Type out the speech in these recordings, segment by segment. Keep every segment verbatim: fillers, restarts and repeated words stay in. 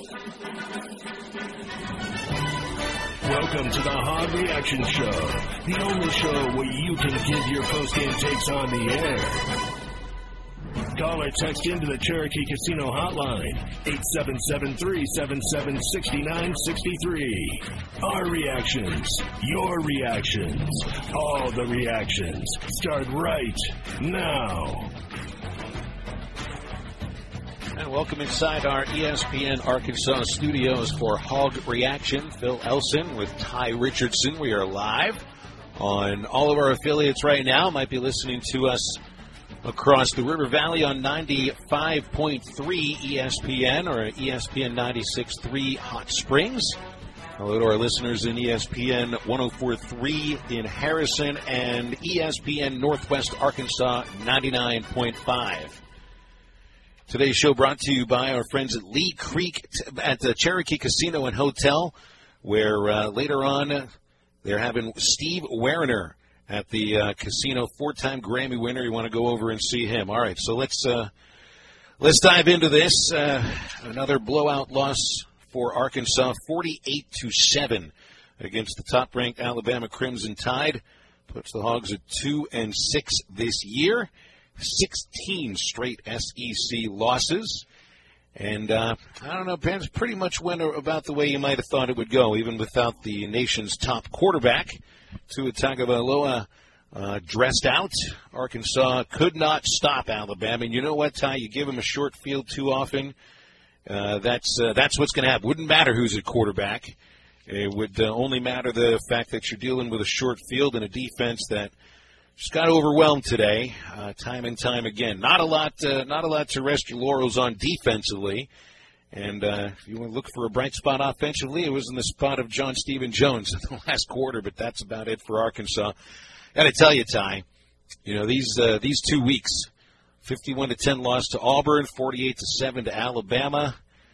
Welcome to the Hog Reaction Show, the only show where you can give your post-game takes on the air. Call or text into the Cherokee Casino hotline, eight seven seven, three seven seven, six nine six three. Our reactions, your reactions, all the reactions start right now. And welcome inside our E S P N Arkansas studios for Hog Reaction. Phil Elson with Ty Richardson. We are live on all of our affiliates right now. Might be listening to us across the River Valley on ninety-five point three E S P N or E S P N ninety-six point three Hot Springs. Hello to our listeners in E S P N one oh four point three in Harrison and E S P N Northwest Arkansas ninety-nine point five. Today's show brought to you by our friends at Lee Creek at the Cherokee Casino and Hotel, where uh, later on they're having Steve Werner at the uh, casino, four-time Grammy winner. You want to go over and see him. All right, so let's uh, let's dive into this. Uh, another blowout loss for Arkansas, forty-eight to seven against the top-ranked Alabama Crimson Tide. Puts the Hogs at two and six this year. sixteen straight S E C losses. And, uh, I don't know, Pens pretty much went about the way you might have thought it would go, even without the nation's top quarterback. Tua Tagovailoa uh, dressed out. Arkansas could not stop Alabama. And you know what, Ty? You give them a short field too often, uh, that's uh, that's what's going to happen. Wouldn't matter who's at quarterback. It would uh, only matter the fact that you're dealing with a short field and a defense that just got overwhelmed today, uh, time and time again. Not a lot, uh, not a lot to rest your laurels on defensively. And uh, if you want to look for a bright spot offensively, it was in the spot of John Stephen Jones in the last quarter. But that's about it for Arkansas. Got to tell you, Ty, you know these uh, these two weeks, fifty-one to ten loss to Auburn, forty-eight to seven to Alabama.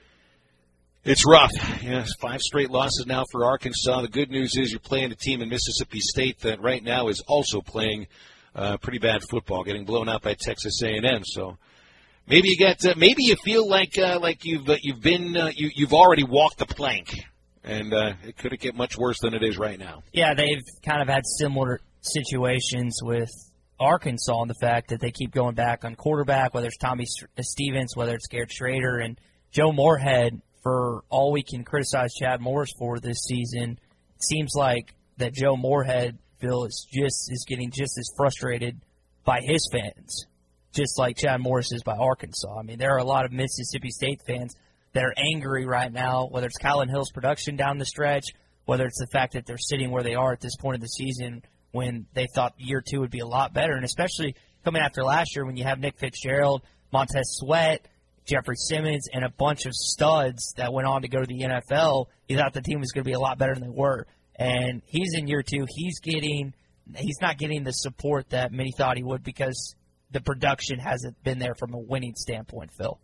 It's rough. Yeah, five straight losses now for Arkansas. The good news is you're playing a team in Mississippi State that right now is also playing uh, pretty bad football, getting blown out by Texas A and M. So maybe you get, uh, maybe you feel like uh, like you've uh, you've been uh, you, you've already walked the plank, and uh, it couldn't get much worse than it is right now. Yeah, they've kind of had similar situations with Arkansas in the fact that they keep going back on quarterback, whether it's Tommy Stevens, whether it's Garrett Schrader, and Joe Moorhead. For all we can criticize Chad Morris for this season, it seems like that Joe Moorhead feels just is getting just as frustrated by his fans, just like Chad Morris is by Arkansas. I mean, there are a lot of Mississippi State fans that are angry right now, whether it's Kylan Hill's production down the stretch, whether it's the fact that they're sitting where they are at this point of the season when they thought year two would be a lot better, and especially coming after last year when you have Nick Fitzgerald, Montez Sweat, Jeffrey Simmons, and a bunch of studs that went on to go to the N F L. You thought the team was going to be a lot better than they were. And he's in year two. He's getting, he's not getting the support that many thought he would because the production hasn't been there from a winning standpoint, Phil.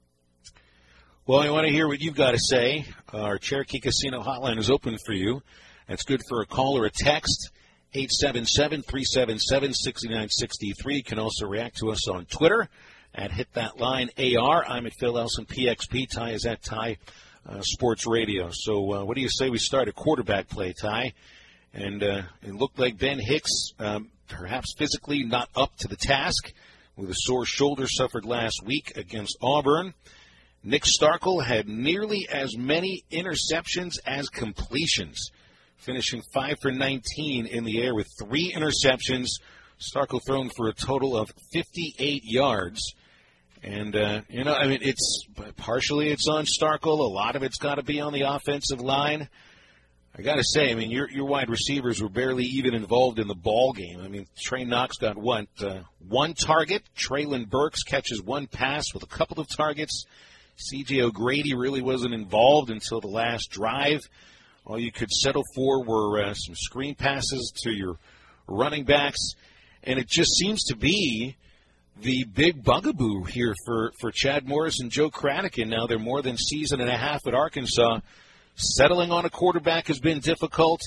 Well, I want to hear what you've got to say. Our Cherokee Casino hotline is open for you. That's good for a call or a text, eight seven seven, three seven seven, six nine six three. You can also react to us on Twitter at Hit That Line A R. I'm at Phil Elson, P X P. Ty is at Ty uh, Sports Radio. So uh, what do you say we start a quarterback play, Ty? And uh, it looked like Ben Hicks, um, perhaps physically not up to the task, with a sore shoulder suffered last week against Auburn. Nick Starkel had nearly as many interceptions as completions, finishing five for nineteen in the air with three interceptions. Starkel thrown for a total of fifty-eight yards. And, uh, you know, I mean, it's partially it's on Starkel. A lot of it's got to be on the offensive line. I got to say, I mean, your your wide receivers were barely even involved in the ball game. I mean, Trey Knox got what, uh, one target. Traylon Burks catches one pass with a couple of targets. C J O'Grady really wasn't involved until the last drive. All you could settle for were uh, some screen passes to your running backs. And it just seems to be the big bugaboo here for, for Chad Morris and Joe Kratikin. Now they're more than season and a half at Arkansas. Settling on a quarterback has been difficult,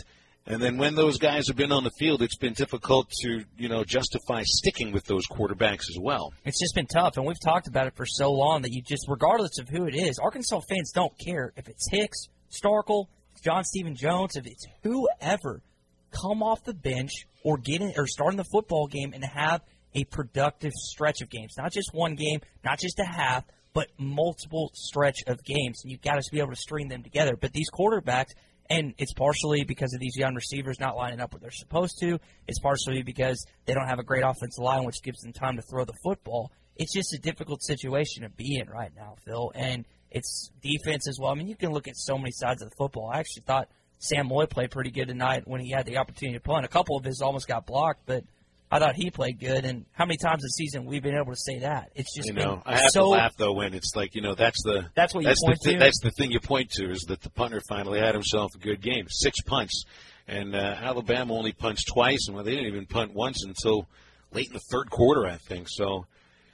And then when those guys have been on the field, it's been difficult to, you know, justify sticking with those quarterbacks as well. It's just been tough, and we've talked about it for so long that you just, regardless of who it is, Arkansas fans don't care if it's Hicks, Starkel, John Stephen Jones, if it's whoever, come off the bench or get in or start in the football game and have a productive stretch of games. Not just one game, not just a half, but multiple stretch of games. And you've got to be able to string them together. But these quarterbacks, and it's partially because of these young receivers not lining up where they're supposed to. It's partially because they don't have a great offensive line, which gives them time to throw the football. It's just a difficult situation to be in right now, Phil. And it's defense as well. I mean, you can look at so many sides of the football. I actually thought Sam Loy played pretty good tonight when he had the opportunity to punt. A couple of his almost got blocked, but I thought he played good. And how many times this season we've been able to say that? It's just you been know, I have so, to laugh though when it's like, you know, that's the that's what you that's point the th- to. That's the thing you point to is that the punter finally had himself a good game, six punts, and uh, Alabama only punched twice, and well, they didn't even punt once until late in the third quarter, I think. So,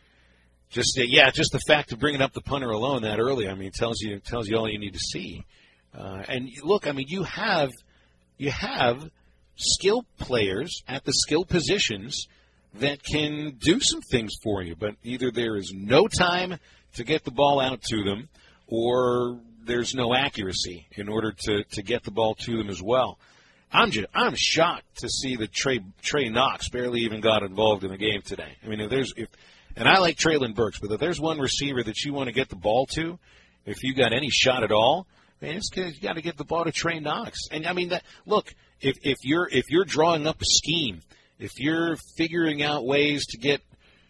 just uh, yeah, just the fact of bringing up the punter alone that early, I mean, tells you tells you all you need to see. Uh, and look, I mean, you have you have skill players at the skill positions that can do some things for you, but either there is no time to get the ball out to them or there's no accuracy in order to, to get the ball to them as well. I'm just, I'm shocked to see that Trey Trey Knox barely even got involved in the game today. I mean, if there's if and I like Traylon Burks, but if there's one receiver that you want to get the ball to, if you got any shot at all, man, it's you got to get the ball to Trey Knox. And I mean that. Look, if if you're if you're drawing up a scheme. If you're figuring out ways to get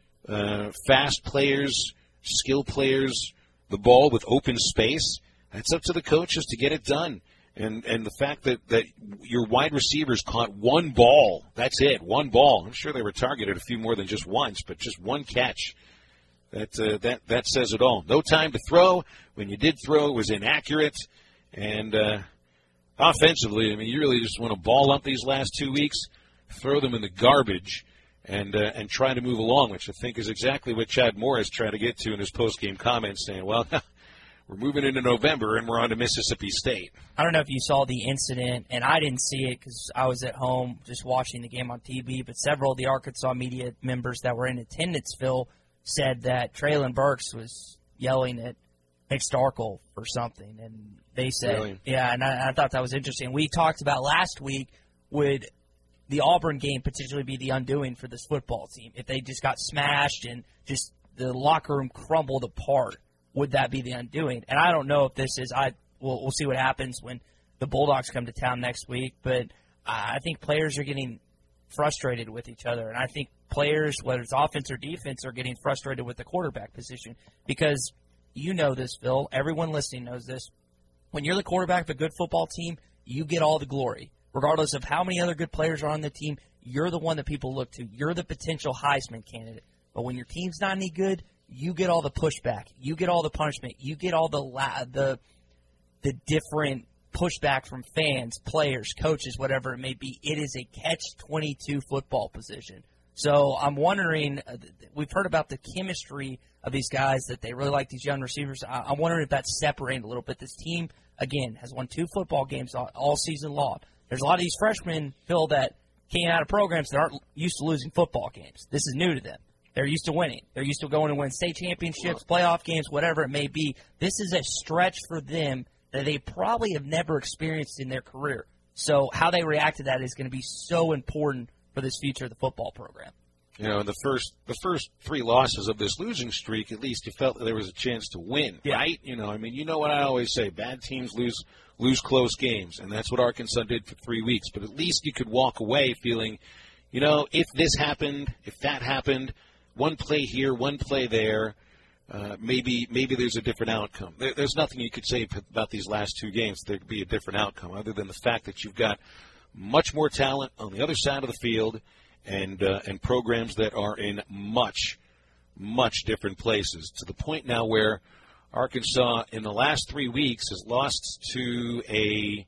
uh, fast players, skill players, the ball with open space, that's up to the coaches to get it done. And and the fact that, that your wide receivers caught one ball, that's it, one ball. I'm sure they were targeted a few more than just once, but just one catch. That uh, that that says it all. No time to throw. When you did throw, it was inaccurate. And uh, offensively, I mean, you really just want to ball up these last two weeks. Throw them in the garbage and uh, and try to move along, which I think is exactly what Chad Morris tried to get to in his post-game comments, saying, well, we're moving into November and we're on to Mississippi State. I don't know if you saw the incident, and I didn't see it because I was at home just watching the game on T V, but several of the Arkansas media members that were in attendance, Phil, said that Traylon Burks was yelling at Nick Starkel for something, and they said, really? yeah, and I, I thought that was interesting. We talked about last week, would the Auburn game potentially be the undoing for this football team? If they just got smashed and just the locker room crumbled apart, would that be the undoing? And I don't know if this is. I we'll, we'll see what happens when the Bulldogs come to town next week. But I think players are getting frustrated with each other, and I think players, whether it's offense or defense, are getting frustrated with the quarterback position because you know this, Phil. Everyone listening knows this. When you're the quarterback of a good football team, you get all the glory. Regardless of how many other good players are on the team, you're the one that people look to. You're the potential Heisman candidate. But when your team's not any good, you get all the pushback. You get all the punishment. You get all the la- the the different pushback from fans, players, coaches, whatever it may be. It is a catch twenty-two football position. So I'm wondering, uh, we've heard about the chemistry of these guys, that they really like these young receivers. I- I'm wondering if that's separating a little bit. This team, again, has won two football games all, all season long. There's a lot of these freshmen, Phil, that came out of programs that aren't used to losing football games. This is new to them. They're used to winning. They're used to going and win state championships, playoff games, whatever it may be. This is a stretch for them that they probably have never experienced in their career. So how they react to that is going to be so important for this future of the football program. You know, the first the first three losses of this losing streak, at least you felt that there was a chance to win, yeah. right? You know, I mean, you know what I always say, bad teams lose lose close games, and that's what Arkansas did for three weeks. But at least you could walk away feeling, you know, if this happened, if that happened, one play here, one play there, uh, maybe maybe there's a different outcome. There, there's nothing you could say about these last two games there could be a different outcome other than the fact that you've got much more talent on the other side of the field and uh, and programs that are in much, much different places, to the point now where Arkansas in the last three weeks has lost to a,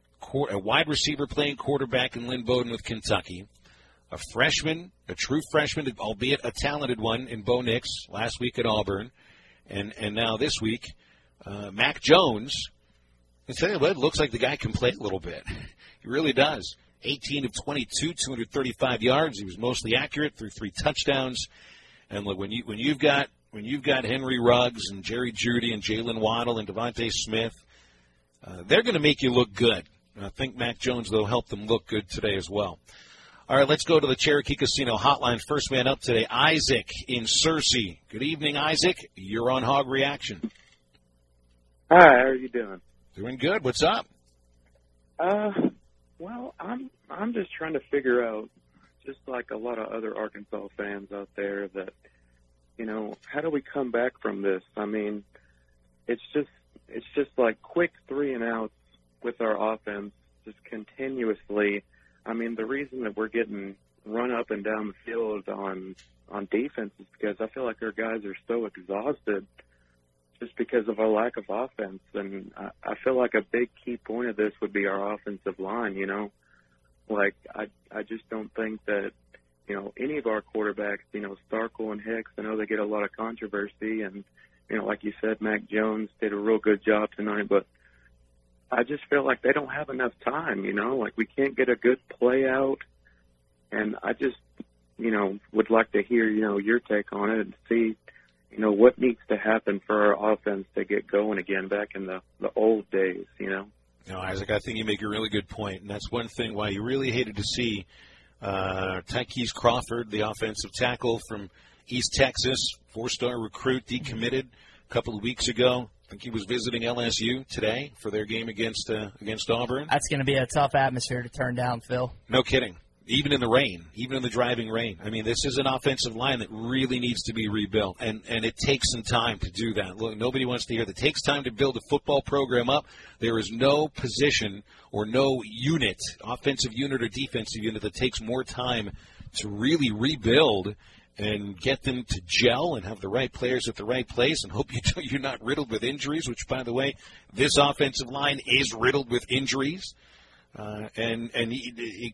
a wide receiver playing quarterback in Lynn Bowden with Kentucky, a freshman, a true freshman, albeit a talented one, in Bo Nix last week at Auburn, and, and now this week, uh, Mac Jones, I tell you what, it looks like the guy can play a little bit. He really does. eighteen of twenty-two, two hundred thirty-five yards. He was mostly accurate through three touchdowns. And look, when you when you've got when you've got Henry Ruggs and Jerry Jeudy and Jalen Waddle and Devontae Smith, uh, they're going to make you look good. And I think Mac Jones, though, helped them look good today as well. All right, let's go to the Cherokee Casino hotline. First man up today, Isaac in Searcy. Good evening, Isaac. You're on Hog Reaction. Hi, how are you doing? Doing good. What's up? Uh, well, I'm I'm just trying to figure out, just like a lot of other Arkansas fans out there, that, you know, how do we come back from this? I mean, it's just it's just like quick three and outs with our offense, just continuously. I mean, the reason that we're getting run up and down the field on on defense is because I feel like our guys are so exhausted just because of our lack of offense. And I, I feel like a big key point of this would be our offensive line, you know. Like, I I just don't think that, you know, any of our quarterbacks, you know, Starkel and Hicks, I know they get a lot of controversy. And, you know, like you said, Mac Jones did a real good job tonight, but I just feel like they don't have enough time, you know, like we can't get a good play out. And I just, you know, would like to hear, you know, your take on it and see, you know, what needs to happen for our offense to get going again back in the, the old days, you know. No, Isaac, I think you make a really good point, and that's one thing why you really hated to see uh, Tykees Crawford, the offensive tackle from East Texas, four-star recruit, decommitted a couple of weeks ago. I think he was visiting L S U today for their game against uh, against Auburn. That's going to be a tough atmosphere to turn down, Phil. No kidding. Even in the rain, even in the driving rain. I mean, this is an offensive line that really needs to be rebuilt, and, and it takes some time to do that. Look, nobody wants to hear that. It takes time to build a football program up. There is no position or no unit, offensive unit or defensive unit, that takes more time to really rebuild and get them to gel and have the right players at the right place and hope you don't, you're not riddled with injuries, which, by the way, this offensive line is riddled with injuries. Uh, and and it, it,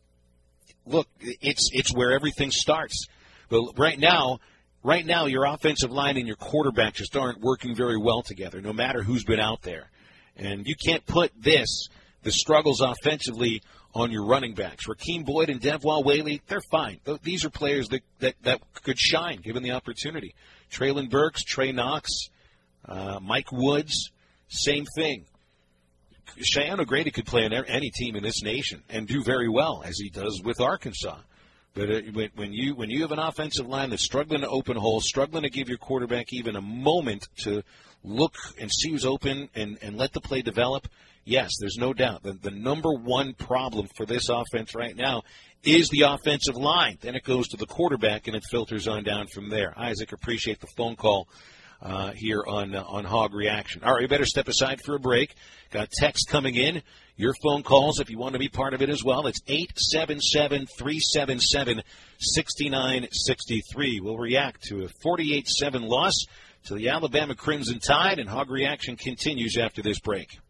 look, it's it's where everything starts. But right now, right now, your offensive line and your quarterback just aren't working very well together, no matter who's been out there. And you can't put this, the struggles offensively, on your running backs. Rakeem Boyd and Devwah Whaley, they're fine. These are players that, that, that could shine given the opportunity. Traylon Burks, Trey Knox, uh, Mike Woods, same thing. Cheyenne O'Grady could play on any team in this nation and do very well, as he does with Arkansas. But uh, when you when you have an offensive line that's struggling to open holes, struggling to give your quarterback even a moment to look and see who's open and, and let the play develop, yes, there's no doubt. The, the number one problem for this offense right now is the offensive line. Then it goes to the quarterback, and it filters on down from there. Isaac, appreciate the phone call uh, here on uh, on Hog Reaction. All right, we better step aside for a break. Got text coming in. Your phone calls, if you want to be part of it as well, it's eight seven seven, three seven seven, six nine six three. We'll react to a forty-eight seven loss to the Alabama Crimson Tide, and Hog Reaction continues after this break.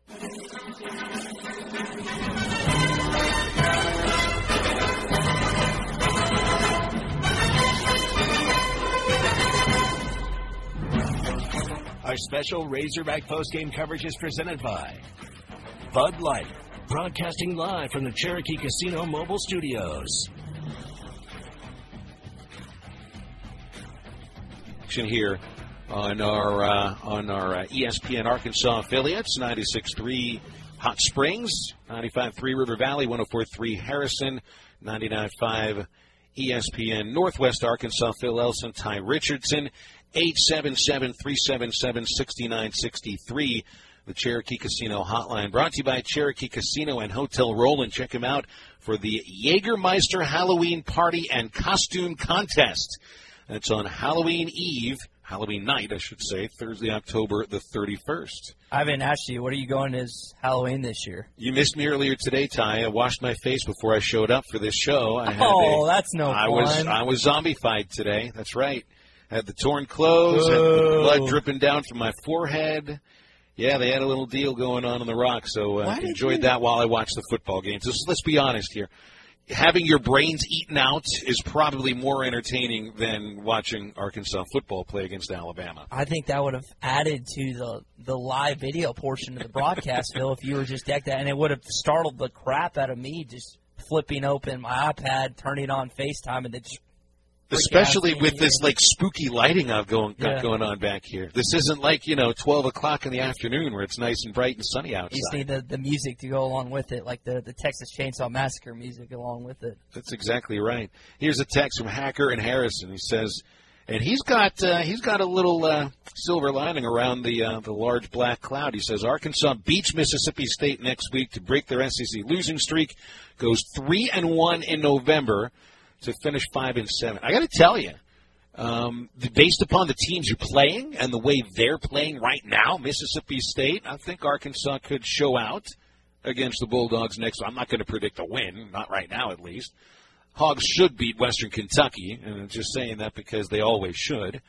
Our special Razorback postgame coverage is presented by Bud Light, broadcasting live from the Cherokee Casino mobile studios. Here on our uh, on our uh, E S P N Arkansas affiliates, ninety-six point three Hot Springs, ninety-five point three River Valley, one oh four point three Harrison, ninety-nine point five E S P N Northwest Arkansas, Phil Elson, Ty Richardson, eight seven seven, three seven seven, six nine six three, the Cherokee Casino hotline. Brought to you by Cherokee Casino and Hotel Roland. Check them out for the Jägermeister Halloween Party and Costume Contest. That's on Halloween Eve, Halloween night, I should say, Thursday, October the thirty-first. I haven't asked you, what are you going as Halloween this year? You missed me earlier today, Ty. I washed my face before I showed up for this show. I had oh, a, that's no I fun. Was, I was zombified today. That's right. Had the torn clothes, had the blood dripping down from my forehead. Yeah, they had a little deal going on in the Rock, so uh, enjoyed you... that while I watched the football games. So let's be honest here. having your brains eaten out is probably more entertaining than watching Arkansas football play against Alabama. I think that would have added to the the live video portion of the broadcast, Phil, if you were just decked out, and it would have startled the crap out of me just flipping open my iPad, turning on FaceTime, and then just especially with this like spooky lighting I've going got Yeah. going on back here. This isn't like, you know, twelve o'clock in the afternoon where it's nice and bright and sunny outside. You just need the, the music to go along with it, like the, the Texas Chainsaw Massacre music along with it. That's exactly right. Here's a text from Hacker and Harrison. He says, and he's got uh, he's got a little uh, silver lining around the uh, the large black cloud. He says Arkansas beats Mississippi State next week to break their S E C losing streak. Goes three and one in November to finish five and seven. I got to tell you, um, based upon the teams you're playing and the way they're playing right now, Mississippi State, I think Arkansas could show out against the Bulldogs next. I'm not going to predict a win, not right now at least. Hogs should beat Western Kentucky, and I'm just saying that because they always should.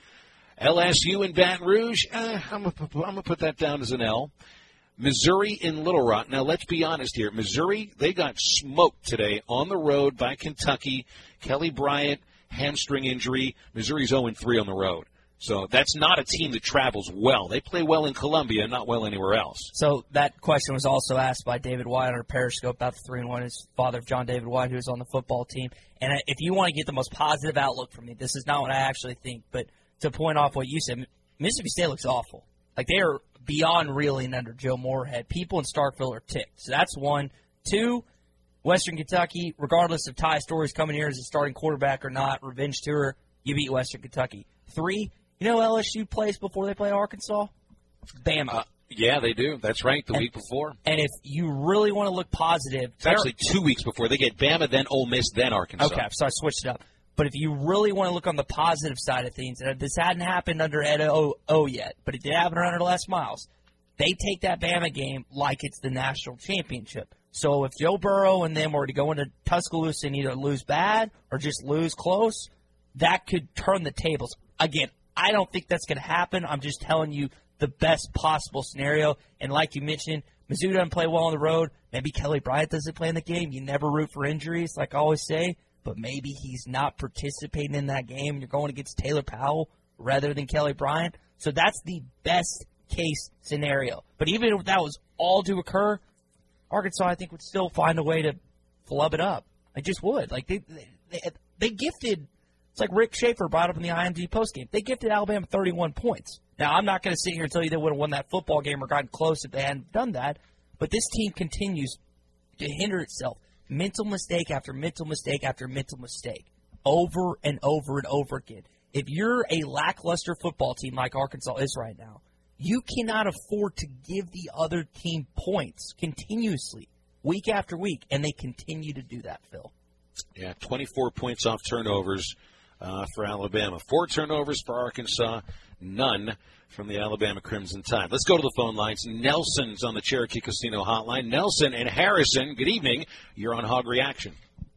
L S U in Baton Rouge, eh, I'm going to put that down as an L. Missouri in Little Rock. Now, let's be honest here. Missouri, they got smoked today on the road by Kentucky. Kelly Bryant, hamstring injury. Missouri's oh and three on the road. So that's not a team that travels well. They play well in Columbia, not well anywhere else. So that question was also asked by David White on our Periscope about the three and one. His father of John David White, who was on the football team. And if you want to get the most positive outlook from me, this is not what I actually think, but to point off what you said, Mississippi State looks awful. Like, they are beyond reeling under Joe Moorhead. People in Starkville are ticked. So that's one. Two, Western Kentucky, regardless of Ty Storey's coming here as a starting quarterback or not, revenge tour, you beat Western Kentucky. Three, you know L S U plays before they play Arkansas? Bama. Uh, yeah, they do. That's right, the and, week before. And if you really want to look positive. It's actually two weeks before. They get Bama, then Ole Miss, then Arkansas. Okay, so I switched it up. But if you really want to look on the positive side of things, and this hadn't happened under Ed O, o yet, but it did happen under Les Miles, they take that Bama game like it's the national championship. So if Joe Burrow and them were to go into Tuscaloosa and either lose bad or just lose close, that could turn the tables. Again, I don't think that's going to happen. I'm just telling you the best possible scenario. And like you mentioned, Mizzou doesn't play well on the road. Maybe Kelly Bryant doesn't play in the game. You never root for injuries, like I always say. But maybe he's not participating in that game. You're going against Taylor Powell rather than Kelly Bryant. So that's the best case scenario. But even if that was all to occur, Arkansas, I think, would still find a way to flub it up. I just would. Like, they they, they gifted, it's like Rick Schaefer brought up in the I M G postgame. They gifted Alabama thirty-one points. Now, I'm not going to sit here and tell you they would have won that football game or gotten close if they hadn't done that. But this team continues to hinder itself. Mental mistake after mental mistake after mental mistake, over and over and over again. If you're a lackluster football team like Arkansas is right now, you cannot afford to give the other team points continuously, week after week, and they continue to do that, Phil. Yeah, twenty-four points off turnovers uh, for Alabama. Four turnovers for Arkansas, none from the Alabama Crimson Tide. Let's go to the phone lines. Nelson's on the Cherokee Casino hotline. Nelson and Harrison, good evening. You're on Hog Reaction.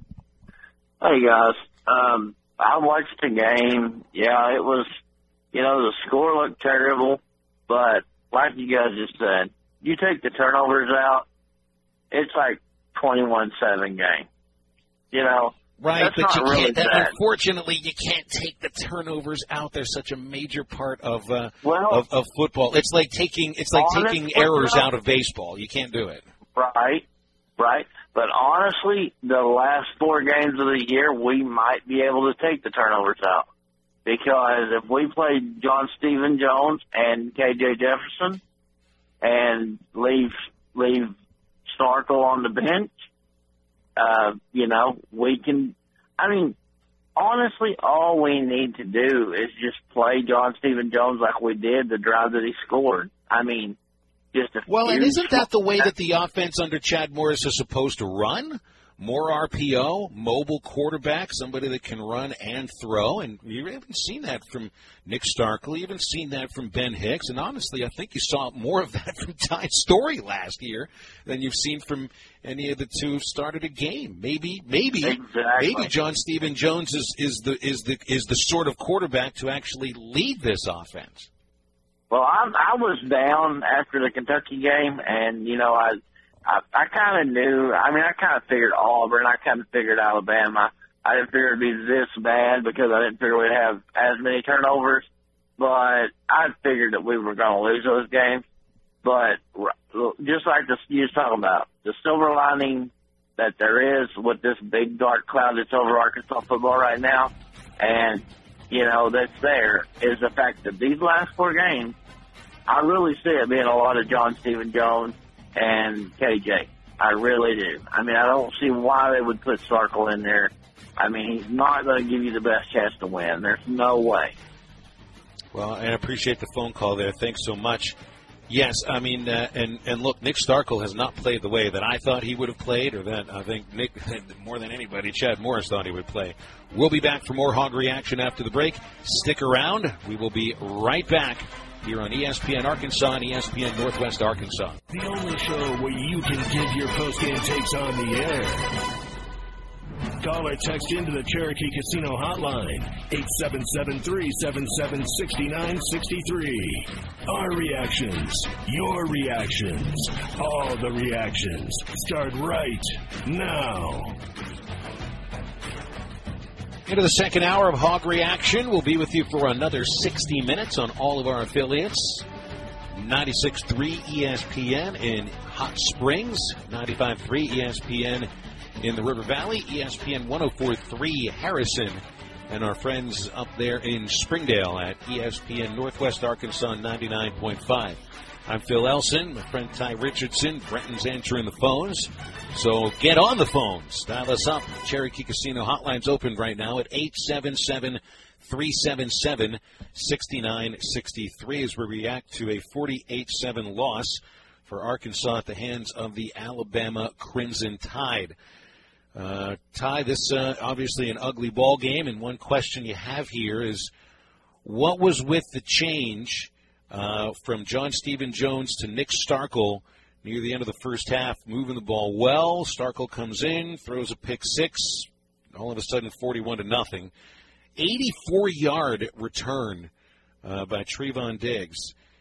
Hey, guys. Um, I watched the game. Yeah, it was, you know, the score looked terrible, but like you guys just said, you take the turnovers out, it's like twenty-one seven game. You know? Right, That's but you really can't. That, bad. unfortunately, you can't take the turnovers out. They're such a major part of uh, Well, of, of football. It's like taking it's like honestly, taking errors though, out of baseball. You can't do it. Right, right. But honestly, the last four games of the year, we might be able to take the turnovers out. Because if we played John Stephen Jones and K J Jefferson and leave leave Starkle on the bench, uh, you know, we can, I mean, honestly, all we need to do is just play John Stephen Jones like we did the drive that he scored. I mean, just a Well, few and isn't that the way that the offense under Chad Morris is supposed to run? More R P O, mobile quarterback, somebody that can run and throw. And you haven't seen that from Nick Starkey. You haven't seen that from Ben Hicks. And honestly, I think you saw more of that from Ty Storey last year than you've seen from any of the two who started a game. Maybe, maybe, Exactly. maybe John Stephen Jones is, is the is the is the sort of quarterback to actually lead this offense. Well, I, I was down after the Kentucky game, and, you know, I I, I kind of knew. I mean, I kind of figured Auburn. I kind of figured Alabama. I didn't figure it'd be this bad because I didn't figure we'd have as many turnovers. But I figured that we were going to lose those games. But just like the, you was talking about, the silver lining that there is with this big dark cloud that's over Arkansas football right now, and, you know, that's there, is the fact that these last four games, I really see it being a lot of John Stephen Jones and K J. I really do. I mean, I don't see why they would put Starkel in there. I mean, he's not going to give you the best chance to win. There's no way. Well, and I appreciate the phone call there. Thanks so much. Yes, I mean, uh, and, and look, Nick Starkel has not played the way that I thought he would have played, or that I think Nick, more than anybody, Chad Morris thought he would play. We'll be back for more Hog Reaction after the break. Stick around. We will be right back here on E S P N Arkansas and E S P N Northwest Arkansas. The only show where you can give your post-game takes on the air. Call or text into the Cherokee Casino hotline, eight seven seven, three seven seven, six nine six three. Our reactions, your reactions, all the reactions start right now. Into the second hour of Hog Reaction. We'll be with you for another sixty minutes on all of our affiliates. ninety-six point three E S P N in Hot Springs, ninety-five point three E S P N in the River Valley, E S P N one oh four point three Harrison, and our friends up there in Springdale at E S P N Northwest Arkansas ninety-nine point five. I'm Phil Elson, my friend Ty Richardson. Brenton's answering the phones, so get on the phones. Dial us up. Cherokee Casino hotline's open right now at eight seven seven, three seven seven, six nine six three as we react to a forty-eight seven loss for Arkansas at the hands of the Alabama Crimson Tide. Uh, Ty, this uh, obviously an ugly ball game, and one question you have here is, what was with the change uh, from John Stephen Jones to Nick Starkel near the end of the first half, moving the ball well? Starkel comes in, throws a pick six, all of a sudden forty-one to nothing. eighty-four yard return uh, by Trevon Diggs.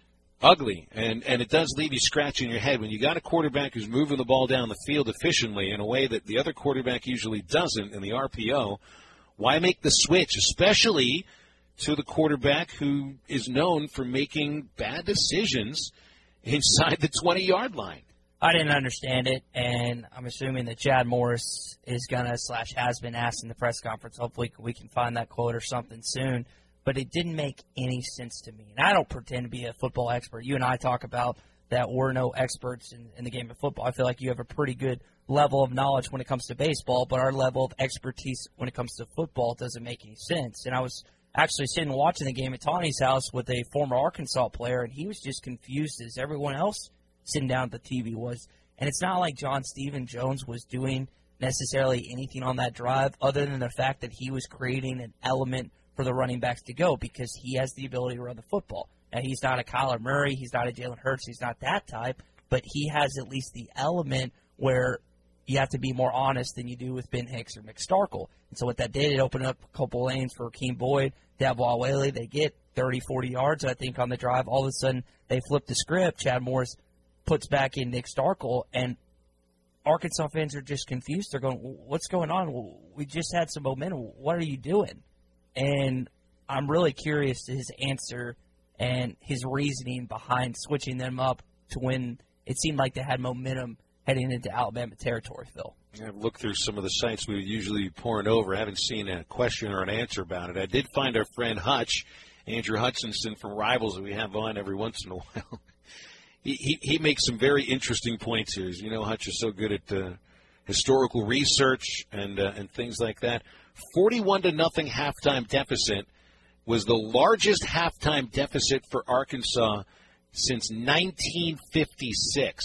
Ugly, and, and it does leave you scratching your head when you got a quarterback who's moving the ball down the field efficiently in a way that the other quarterback usually doesn't in the R P O. Why make the switch, especially to the quarterback who is known for making bad decisions inside the twenty-yard line? I didn't understand it, and I'm assuming that Chad Morris is going to slash has been asked in the press conference. Hopefully we can find that quote or something soon. But it didn't make any sense to me. And I don't pretend to be a football expert. You and I talk about that we're no experts in, in the game of football. I feel like you have a pretty good level of knowledge when it comes to baseball, but our level of expertise when it comes to football doesn't make any sense. And I was actually sitting watching the game at Tawny's house with a former Arkansas player, and he was just confused as everyone else sitting down at the T V was. And it's not like John Stephen Jones was doing necessarily anything on that drive other than the fact that he was creating an element for the running backs to go because he has the ability to run the football. Now, he's not a Kyler Murray, he's not a Jalen Hurts, he's not that type, but he has at least the element where you have to be more honest than you do with Ben Hicks or McStarkle. And so what that did, it opened up a couple lanes for Keem Boyd, Dabo Awele. They get thirty, forty yards, I think, on the drive. All of a sudden, they flip the script. Chad Morris puts back in Nick Starkel, and Arkansas fans are just confused. They're going, what's going on? We just had some momentum. What are you doing? And I'm really curious to his answer and his reasoning behind switching them up to when it seemed like they had momentum heading into Alabama territory, Phil. I've looked through some of the sites we would usually be pouring over. I haven't seen a question or an answer about it. I did find our friend Hutch, Andrew Hutchinson from Rivals, that we have on every once in a while. he, he, he makes some very interesting points here. You know, Hutch is so good at uh, historical research and uh, and things like that. forty-one to nothing halftime deficit was the largest halftime deficit for Arkansas since nineteen fifty-six.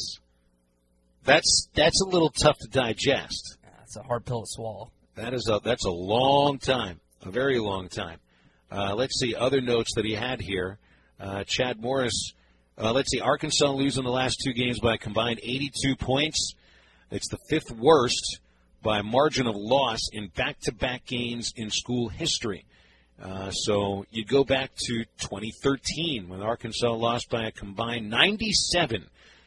That's that's a little tough to digest. That's a hard pill to swallow. That is a that's a long time, a very long time. Uh, let's see other notes that he had here. Uh, Chad Morris. Uh, let's see, Arkansas losing the last two games by a combined eighty-two points. It's the fifth worst by margin of loss in back-to-back games in school history. Uh, so you go back to twenty thirteen when Arkansas lost by a combined ninety-seven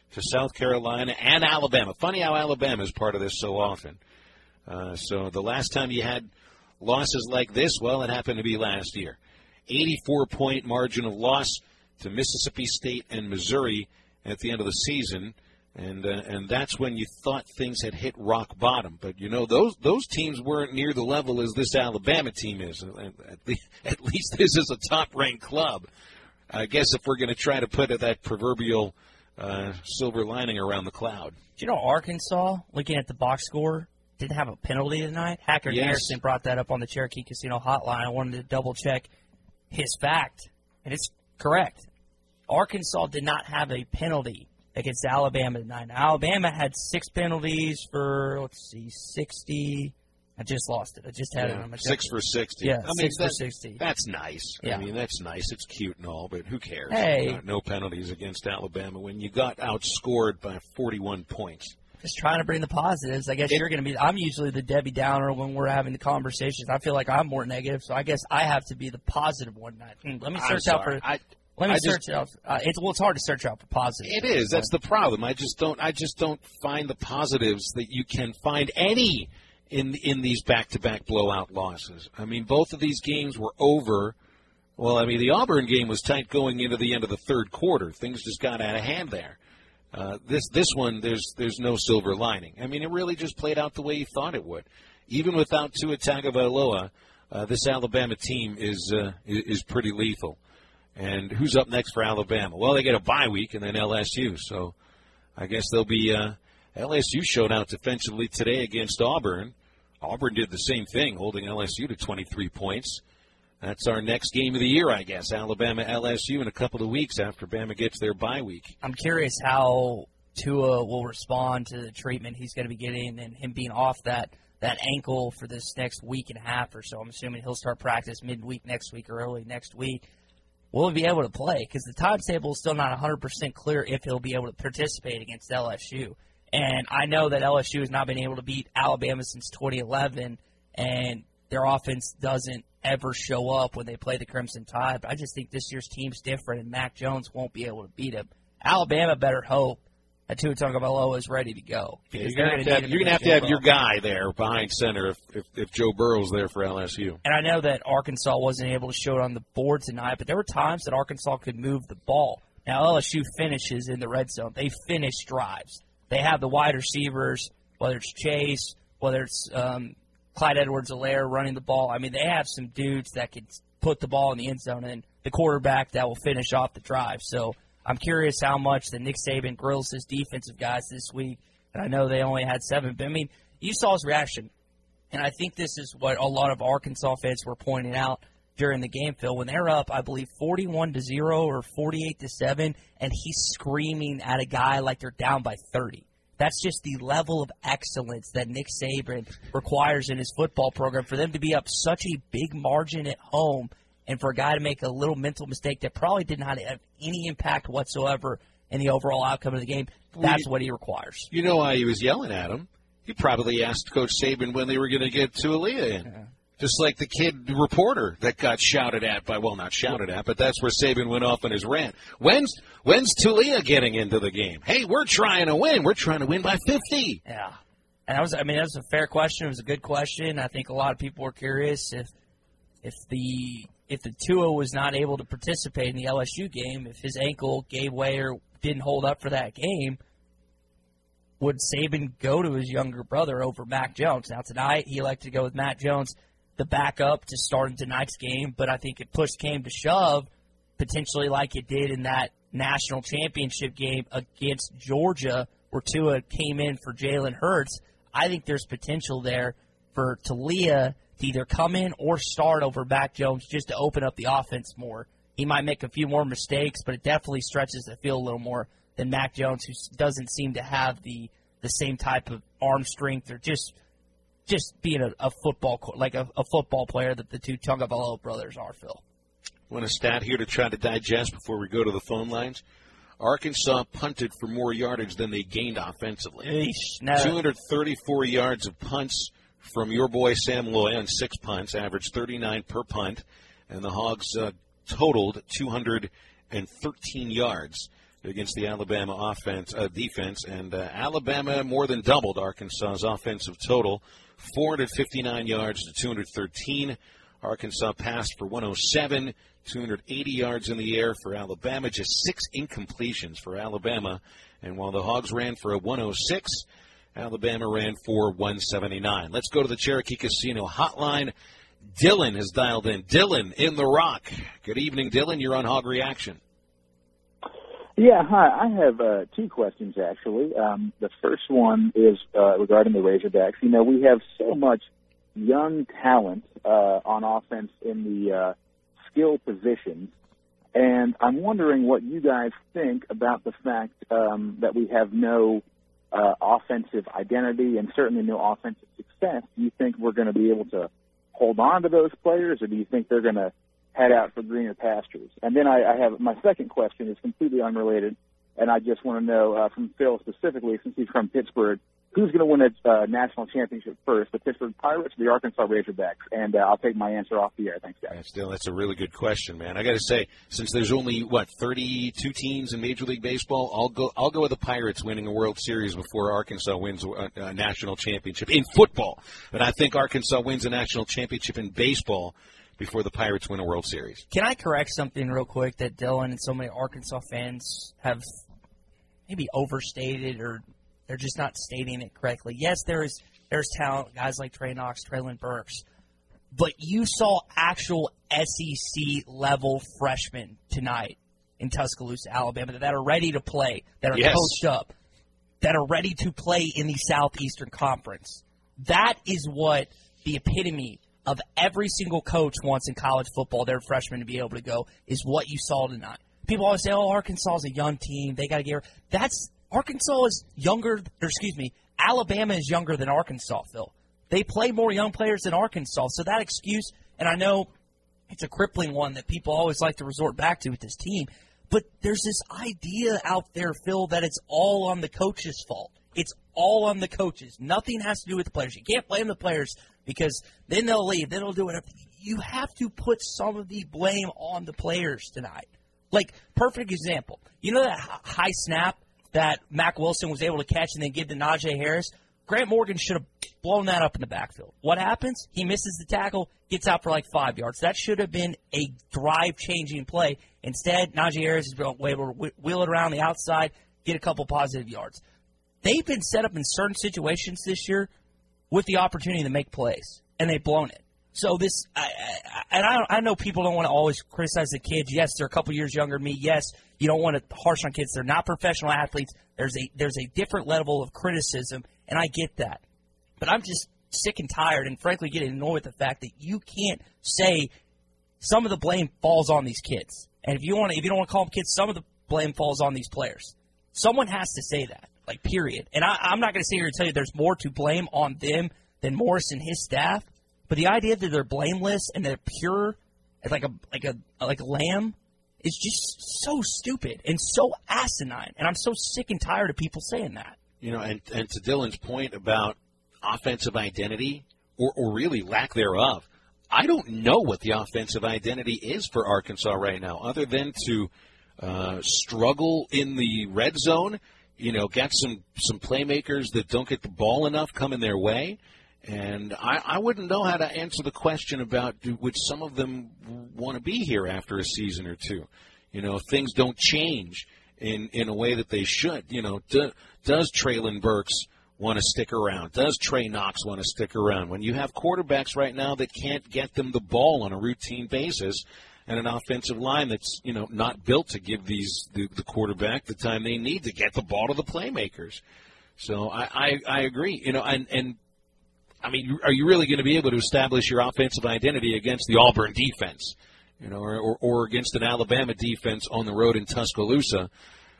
to South Carolina and Alabama. Funny how Alabama is part of this so often. Uh, so the last time you had losses like this, well, it happened to be last year. eighty-four point margin of loss to Mississippi State and Missouri at the end of the season. And uh, and that's when you thought things had hit rock bottom. But, you know, those those teams weren't near the level as this Alabama team is. At least, at least this is a top-ranked club. I guess if we're going to try to put that proverbial uh, silver lining around the cloud. Do you know Arkansas, looking at the box score, didn't have a penalty tonight? Hacker Yes. Harrison brought that up on the Cherokee Casino hotline. I wanted to double-check his fact, and it's correct. Arkansas did not have a penalty against Alabama tonight. Now, Alabama had six penalties for, let's see, sixty. I just lost it. I just had Yeah, it on my six check. for sixty. Yeah, I mean, six for that- sixty. That's nice. Yeah. I mean, that's nice. It's cute and all, but who cares? Hey. Uh, no penalties against Alabama when you got outscored by forty-one points. Just trying to bring the positives. I guess It- you're going to be – I'm usually the Debbie Downer when we're having the conversations. I feel like I'm more negative, so I guess I have to be the positive one. Hmm, Let me I'm search out sorry. for I, – Let me I search just- it out. Uh, it's, well, it's hard to search out for positive. It is. That's the problem. I just don't. I just don't find the positives that you can find any in in these back-to-back blowout losses. I mean, both of these games were over. Well, I mean, the Auburn game was tight going into the end of the third quarter. Things just got out of hand there. Uh, this this one, there's there's no silver lining. I mean, it really just played out the way you thought it would. Even without Tua Tagovailoa, uh, this Alabama team is uh, is pretty lethal. And who's up next for Alabama? Well, they get a bye week and then L S U. So I guess they'll be uh, L S U showed out defensively today against Auburn. Auburn did the same thing, holding L S U to twenty-three points. That's our next game of the year, I guess. Alabama L S U in a couple of weeks after Bama gets their bye week. I'm curious how Tua will respond to the treatment he's going to be getting and him being off that, that ankle for this next week and a half or so. I'm assuming he'll start practice midweek next week or early next week. Will he be able to play? Because the timetable is still not one hundred percent clear if he'll be able to participate against L S U. And I know that L S U has not been able to beat Alabama since twenty eleven, and their offense doesn't ever show up when they play the Crimson Tide. But I just think this year's team's different, and Mac Jones won't be able to beat him. Alabama better hope that Tua Tagovailoa is ready to go. Yeah, because you're they're going gonna to need him you're gonna have against to have Joe your Burrow. guy there behind center if, if, if Joe Burrow's there for L S U. And I know that Arkansas wasn't able to show it on the board tonight, but there were times that Arkansas could move the ball. Now, L S U finishes in the red zone. They finish drives. They have the wide receivers, whether it's Chase, whether it's um, Clyde Edwards-Helaire running the ball. I mean, they have some dudes that can put the ball in the end zone, and the quarterback that will finish off the drive. So I'm curious how much that Nick Saban grills his defensive guys this week. And I know they only had seven, but I mean, you saw his reaction. And I think this is what a lot of Arkansas fans were pointing out during the game, Phil, when they're up, I believe forty-one to zero or forty-eight to seven, and he's screaming at a guy like they're down by thirty. That's just the level of excellence that Nick Saban requires in his football program for them to be up such a big margin at home and for a guy to make a little mental mistake that probably did not have any impact whatsoever in the overall outcome of the game. That's what he requires. You know why he was yelling at him? He probably asked Coach Saban when they were going to get Tualia in. Yeah. Just like the kid reporter that got shouted at by, well, not shouted at, but that's where Saban went off on his rant. When's when's Tualia getting into the game? Hey, we're trying to win. We're trying to win by fifty. Yeah. And that was, I mean, that was a fair question. It was a good question. I think a lot of people were curious if if the if the Tua was not able to participate in the L S U game, if his ankle gave way or didn't hold up for that game, would Saban go to his younger brother over Mac Jones? Now, tonight, he elected to go with Mac Jones, the backup, to start in tonight's game, but I think if push came to shove, potentially like it did in that national championship game against Georgia where Tua came in for Jalen Hurts, I think there's potential there for Talia to either come in or start over Mac Jones just to open up the offense more. He might make a few more mistakes, but it definitely stretches the field a little more than Mac Jones, who doesn't seem to have the, the same type of arm strength or just just being a, a football like a, a football player that the two Tagovailoa brothers are, Phil. Want a stat here to try to digest before we go to the phone lines? Arkansas punted for more yardage than they gained offensively. Eesh, no. two hundred thirty-four yards of punts from your boy Sam Loy on six punts, averaged thirty-nine per punt, and the Hogs uh, totaled two hundred thirteen yards. against the Alabama offense uh, defense, and uh, Alabama more than doubled Arkansas's offensive total, four hundred fifty-nine yards to two hundred thirteen. Arkansas passed for one oh seven, two hundred eighty yards in the air for Alabama, just six incompletions for Alabama. And while the Hogs ran for a one oh six, Alabama ran for one seventy-nine. Let's go to the Cherokee Casino hotline. Dylan has dialed in. Dylan in the Rock. Good evening, Dylan. You're on Hog Reaction. Yeah, hi. I have uh, two questions, actually. Um, the first one is uh, regarding the Razorbacks. You know, we have so much young talent uh, on offense in the uh, skill positions, and I'm wondering what you guys think about the fact um, that we have no uh, offensive identity and certainly no offensive success. Do you think we're going to be able to hold on to those players, or do you think they're going to head out for greener pastures? And then I, I have my second question is completely unrelated, and I just want to know uh, from Phil specifically, since he's from Pittsburgh, who's going to win a uh, national championship first, the Pittsburgh Pirates or the Arkansas Razorbacks? And uh, I'll take my answer off the air. Thanks, guys. That's, still, that's a really good question, man. I got to say, since there's only what thirty-two teams in Major League Baseball, I'll go. I'll go with the Pirates winning a World Series before Arkansas wins a, a national championship in football. But I think Arkansas wins a national championship in baseball before the Pirates win a World Series. Can I correct something real quick that Dylan and so many Arkansas fans have maybe overstated, or they're just not stating it correctly? Yes, there is there's talent, guys like Trey Knox, Traylon Burks, but you saw actual S E C-level freshmen tonight in Tuscaloosa, Alabama, that are ready to play, that are yes. coached up, that are ready to play in the Southeastern Conference. That is what the epitome of every single coach wants in college football, their freshmen to be able to go, is what you saw tonight. People always say, oh, Arkansas is a young team. They got to get – that's – Arkansas is younger – or excuse me, Alabama is younger than Arkansas, Phil. They play more young players than Arkansas. So that excuse – and I know it's a crippling one that people always like to resort back to with this team, but there's this idea out there, Phil, that it's all on the coach's fault. It's all on the coaches. Nothing has to do with the players. You can't blame the players because then they'll leave. Then they'll do whatever. You have to put some of the blame on the players tonight. Like, perfect example. You know that high snap that Mack Wilson was able to catch and then give to Najee Harris? Grant Morgan should have blown that up in the backfield. What happens? He misses the tackle, gets out for like five yards. That should have been a drive-changing play. Instead, Najee Harris is able to wheel it around the outside, get a couple positive yards. They've been set up in certain situations this year with the opportunity to make plays, and they've blown it. So this, I, I, and I, I know people don't want to always criticize the kids. Yes, they're a couple years younger than me. Yes, you don't want to harsh on kids. They're not professional athletes. There's a there's a different level of criticism, and I get that. But I'm just sick and tired, and frankly, getting annoyed with the fact that you can't say some of the blame falls on these kids. And if you want, to, if you don't want to call them kids, some of the blame falls on these players. Someone has to say that. Like, period. And I, I'm not going to sit here and tell you there's more to blame on them than Morris and his staff. But the idea that they're blameless and they're pure, like a like a like a lamb, is just so stupid and so asinine. And I'm so sick and tired of people saying that. You know, and, and to Dylan's point about offensive identity, or, or really lack thereof, I don't know what the offensive identity is for Arkansas right now, other than to uh, struggle in the red zone. You know, get some, some playmakers that don't get the ball enough coming their way. And I, I wouldn't know how to answer the question about do, would some of them want to be here after a season or two. You know, things don't change in, in a way that they should. You know, do, does Traylon Burks want to stick around? Does Trey Knox want to stick around? When you have quarterbacks right now that can't get them the ball on a routine basis, and an offensive line that's, you know, not built to give these the, the quarterback the time they need to get the ball to the playmakers. So I, I, I agree. You know, and, and I mean, are you really going to be able to establish your offensive identity against the Auburn defense, you know, or, or, or against an Alabama defense on the road in Tuscaloosa?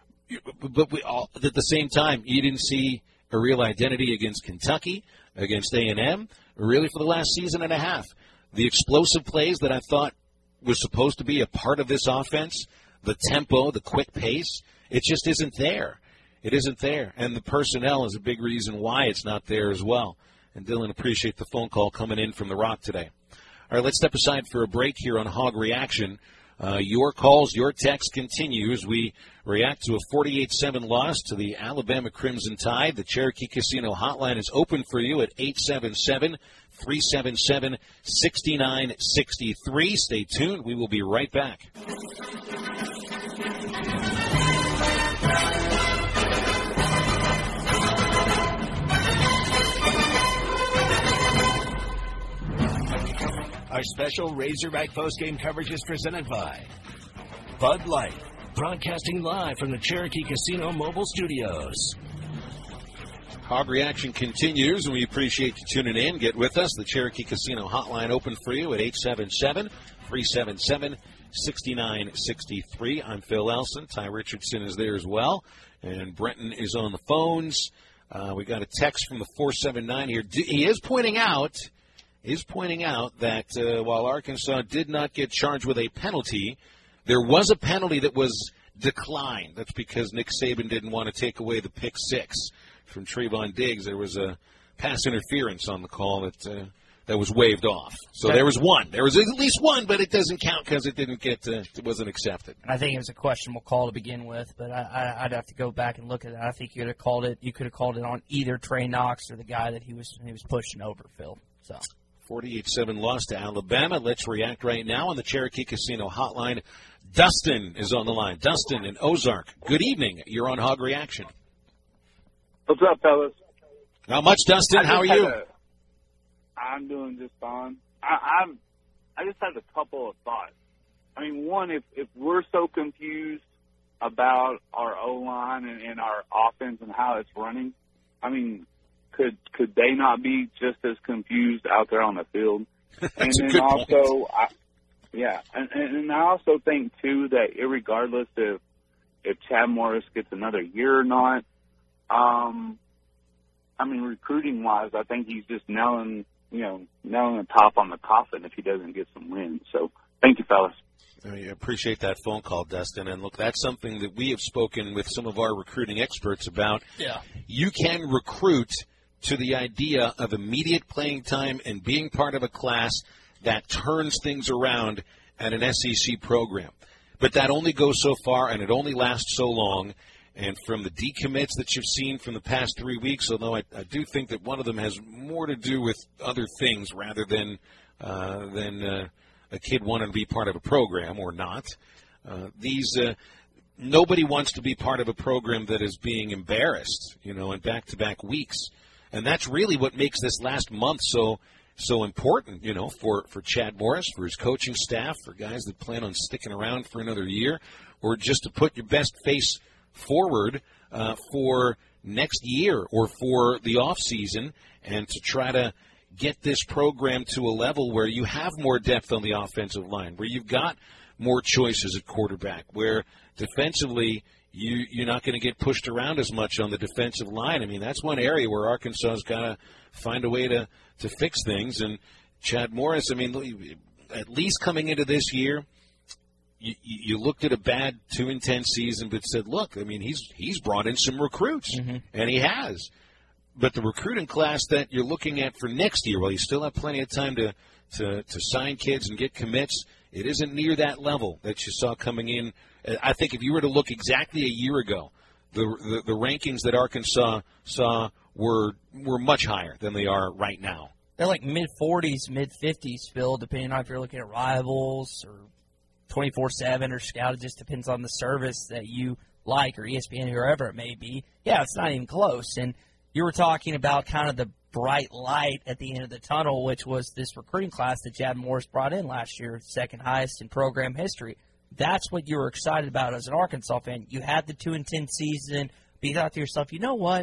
But we all, at the same time, you didn't see a real identity against Kentucky, against A and M, really for the last season and a half. The explosive plays that I thought was supposed to be a part of this offense, the tempo, the quick pace, it just isn't there. It isn't there. And the personnel is a big reason why it's not there as well. And Dylan, appreciate the phone call coming in from the Rock today. All right, let's step aside for a break here on Hog Reaction. Uh, your calls, your text continue as we react to a forty-eight seven loss to the Alabama Crimson Tide. The Cherokee Casino hotline is open for you at eight seven seven, three seven seven, six nine six three. Stay tuned. We will be right back. Our special Razorback postgame coverage is presented by Bud Light, broadcasting live from the Cherokee Casino mobile studios. Hog Reaction continues, and we appreciate you tuning in. Get with us. The Cherokee Casino hotline open for you at eight seven seven, three seven seven, six nine six three. I'm Phil Elson. Ty Richardson is there as well, and Brenton is on the phones. Uh, we got a text from the four seven nine here. He is pointing out... is pointing out that uh, while Arkansas did not get charged with a penalty, there was a penalty that was declined. That's because Nick Saban didn't want to take away the pick six from Trayvon Diggs. There was a pass interference on the call that uh, that was waved off. So there was one. There was at least one, but it doesn't count because it didn't get uh, it wasn't accepted. I think it was a questionable call to begin with, but I, I, I'd have to go back and look at that. I think you could have called it. You could have called it on either Trey Knox or the guy that he was he was pushing over, Phil. So. forty-eight seven loss to Alabama. Let's react right now on the Cherokee Casino hotline. Dustin is on the line. Dustin in Ozark. Good evening. You're on Hog Reaction. What's up, fellas? Not much, Dustin. How are you? A, I'm doing just fine. I, I'm. I just had a couple of thoughts. I mean, one, if if we're so confused about our O-line and, and our offense and how it's running, I mean, Could could they not be just as confused out there on the field? And then also, I, yeah, and, and I also think too that irregardless if if Chad Morris gets another year or not, um, I mean recruiting wise, I think he's just nailing you know nailing the top on the coffin if he doesn't get some wins. So thank you, fellas. I appreciate that phone call, Dustin. And look, that's something that we have spoken with some of our recruiting experts about. Yeah, you can recruit to the idea of immediate playing time and being part of a class that turns things around at an S E C program. But that only goes so far, and it only lasts so long. And from the decommits that you've seen from the past three weeks, although I, I do think that one of them has more to do with other things rather than uh, than uh, a kid wanting to be part of a program or not. Uh, these uh, nobody wants to be part of a program that is being embarrassed, you know, in back-to-back weeks. And that's really what makes this last month so so important, you know, for, for Chad Morris, for his coaching staff, for guys that plan on sticking around for another year, or just to put your best face forward uh, for next year or for the off season, and to try to get this program to a level where you have more depth on the offensive line, where you've got more choices at quarterback, where defensively You, you're not going to get pushed around as much on the defensive line. I mean, that's one area where Arkansas has got to find a way to, to fix things. And Chad Morris, I mean, at least coming into this year, you, you looked at a bad two and ten season, but said, look, I mean, he's he's brought in some recruits, mm-hmm. and he has. But the recruiting class that you're looking at for next year, well, you still have plenty of time to, to, to sign kids and get commits. It isn't near that level that you saw coming in. I think if you were to look exactly a year ago, the the, the rankings that Arkansas saw were were much higher than they are right now. They're like mid-forties, mid-fifties, Phil, depending on if you're looking at Rivals or twenty-four seven or Scout. It just depends on the service that you like, or E S P N, whoever it may be. Yeah, it's not even close. And you were talking about kind of the bright light at the end of the tunnel, which was this recruiting class that Chad Morris brought in last year, second highest in program history. That's what you were excited about as an Arkansas fan. You had the two and ten season, but you thought to yourself, you know what?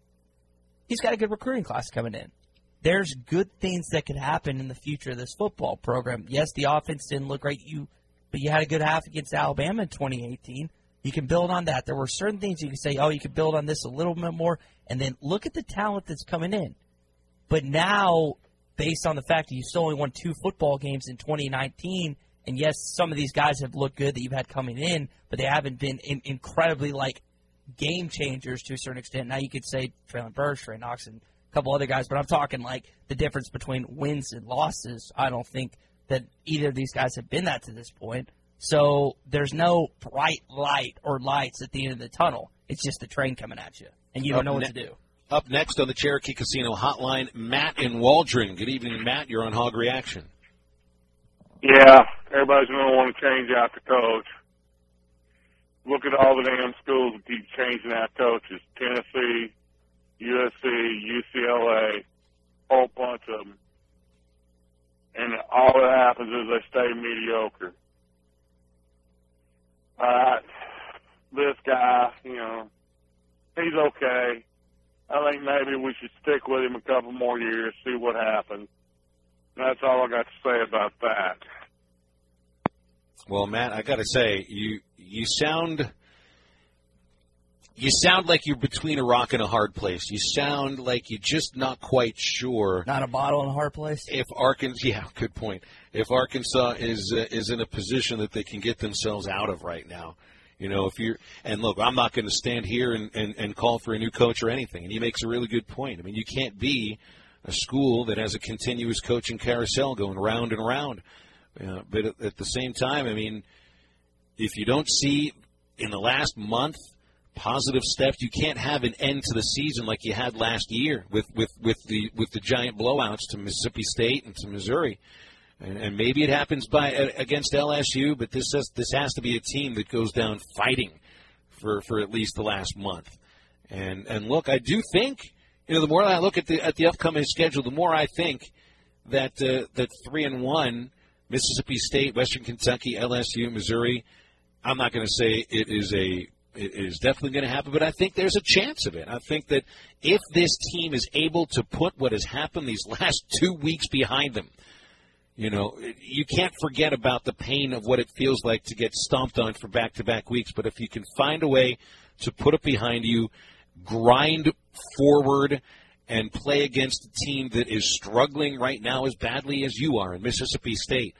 He's got a good recruiting class coming in. There's good things that could happen in the future of this football program. Yes, the offense didn't look great, you, but you had a good half against Alabama in twenty eighteen. You can build on that. There were certain things you could say, oh, you could build on this a little bit more, and then look at the talent that's coming in. But now, based on the fact that you still only won two football games in twenty nineteen, and yes, some of these guys have looked good that you've had coming in, but they haven't been in, incredibly, like, game changers to a certain extent. Now you could say Traylon Burks, Trey Knox, and a couple other guys, but I'm talking, like, the difference between wins and losses. I don't think that either of these guys have been that to this point. So there's no bright light or lights at the end of the tunnel. It's just the train coming at you, and you don't Up know what ne- to do. Up next on the Cherokee Casino Hotline, Matt in Waldron. Good evening, Matt. You're on Hog Reaction. Yeah, everybody's going to want to change out the coach. Look at all the damn schools that keep changing out coaches. Tennessee, U S C, U C L A, whole bunch of them. And all that happens is they stay mediocre. All right, this guy, you know, he's okay. I think maybe we should stick with him a couple more years, see what happens. That's all I got to say about that. Well, Matt, I got to say, you you sound you sound like you're between a rock and a hard place. You sound like you're just not quite sure. Not a bottle in a hard place. If Arkansas, yeah, good point. If Arkansas is uh, is in a position that they can get themselves out of right now, you know, if you're and look, I'm not going to stand here and, and, and call for a new coach or anything. And he makes a really good point. I mean, you can't be a school that has a continuous coaching carousel going round and round. Uh, but at, at the same time, I mean, if you don't see in the last month positive steps, you can't have an end to the season like you had last year with, with, with the with the giant blowouts to Mississippi State and to Missouri. And, and maybe it happens by against L S U, but this has, this has to be a team that goes down fighting for, for at least the last month. And and look, I do think, you know, the more I look at the at the upcoming schedule, the more I think that uh, that three and one, Mississippi State, Western Kentucky, L S U, Missouri. I'm not going to say it is a it is definitely going to happen, but I think there's a chance of it. I think that if this team is able to put what has happened these last two weeks behind them, you know, you can't forget about the pain of what it feels like to get stomped on for back-to-back weeks. But if you can find a way to put it behind you, grind forward, and play against a team that is struggling right now as badly as you are in Mississippi State,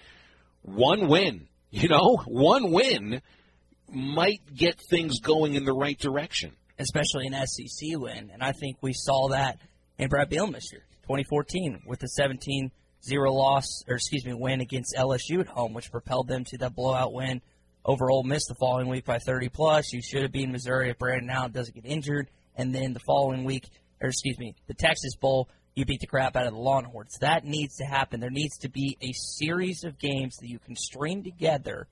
one win, you know, one win might get things going in the right direction. Especially an S E C win. And I think we saw that in Brad Bielema this year, twenty fourteen, with the seventeen zero loss, or excuse me, win against L S U at home, which propelled them to that blowout win over Ole Miss the following week by thirty plus. You should have been Missouri if Brandon Allen doesn't get injured. And then the following week, or excuse me, the Texas Bowl, you beat the crap out of the Longhorns. That needs to happen. There needs to be a series of games that you can string together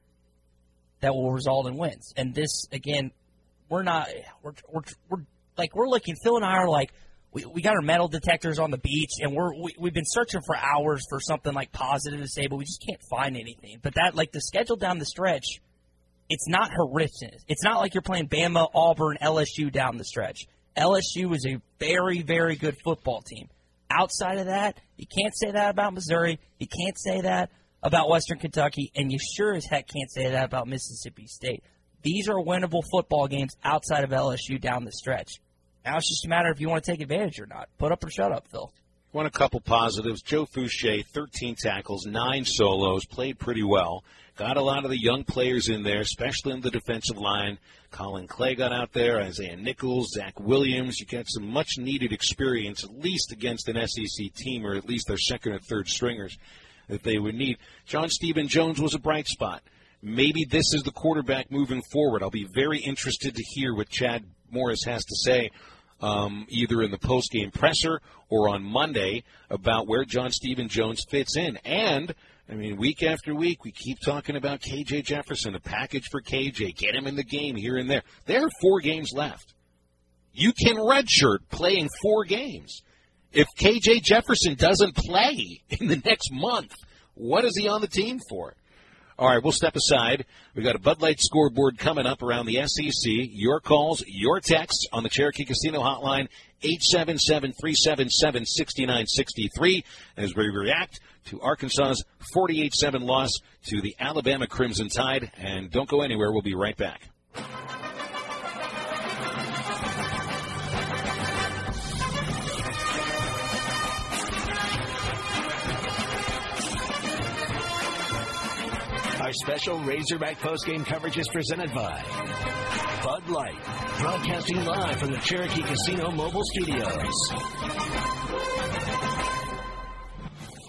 that will result in wins. And this, again, we're not, we're, we're, we're like, we're looking, Phil and I are like, we, we got our metal detectors on the beach, and we're, we, we've been searching for hours for something like positive to say, but we just can't find anything. But that, like, the schedule down the stretch, it's not horrific. It's not like you're playing Bama, Auburn, L S U down the stretch. L S U is a very, very good football team. Outside of that, you can't say that about Missouri. You can't say that about Western Kentucky, and you sure as heck can't say that about Mississippi State. These are winnable football games outside of L S U down the stretch. Now it's just a matter if you want to take advantage or not. Put up or shut up, Phil. Want a couple positives. Joe Fouché, thirteen tackles, nine solos, played pretty well. Got a lot of the young players in there, especially in the defensive line. Colin Clay got out there, Isaiah Nichols, Zach Williams. You got some much-needed experience, at least against an S E C team, or at least their second or third stringers that they would need. John Stephen Jones was a bright spot. Maybe this is the quarterback moving forward. I'll be very interested to hear what Chad Morris has to say, um, either in the post-game presser or on Monday, about where John Stephen Jones fits in. And, I mean, week after week, we keep talking about K J Jefferson, a package for K J, get him in the game here and there. There are four games left. You can redshirt playing four games. If K J Jefferson doesn't play in the next month, what is he on the team for? All right, we'll step aside. We've got a Bud Light scoreboard coming up around the S E C. Your calls, your texts on the Cherokee Casino Hotline, eight seven seven, three seven seven, six nine six three, as we react to Arkansas's forty-eight seven loss to the Alabama Crimson Tide. And don't go anywhere. We'll be right back. Our special Razorback postgame coverage is presented by Bud Light, broadcasting live from the Cherokee Casino mobile studios.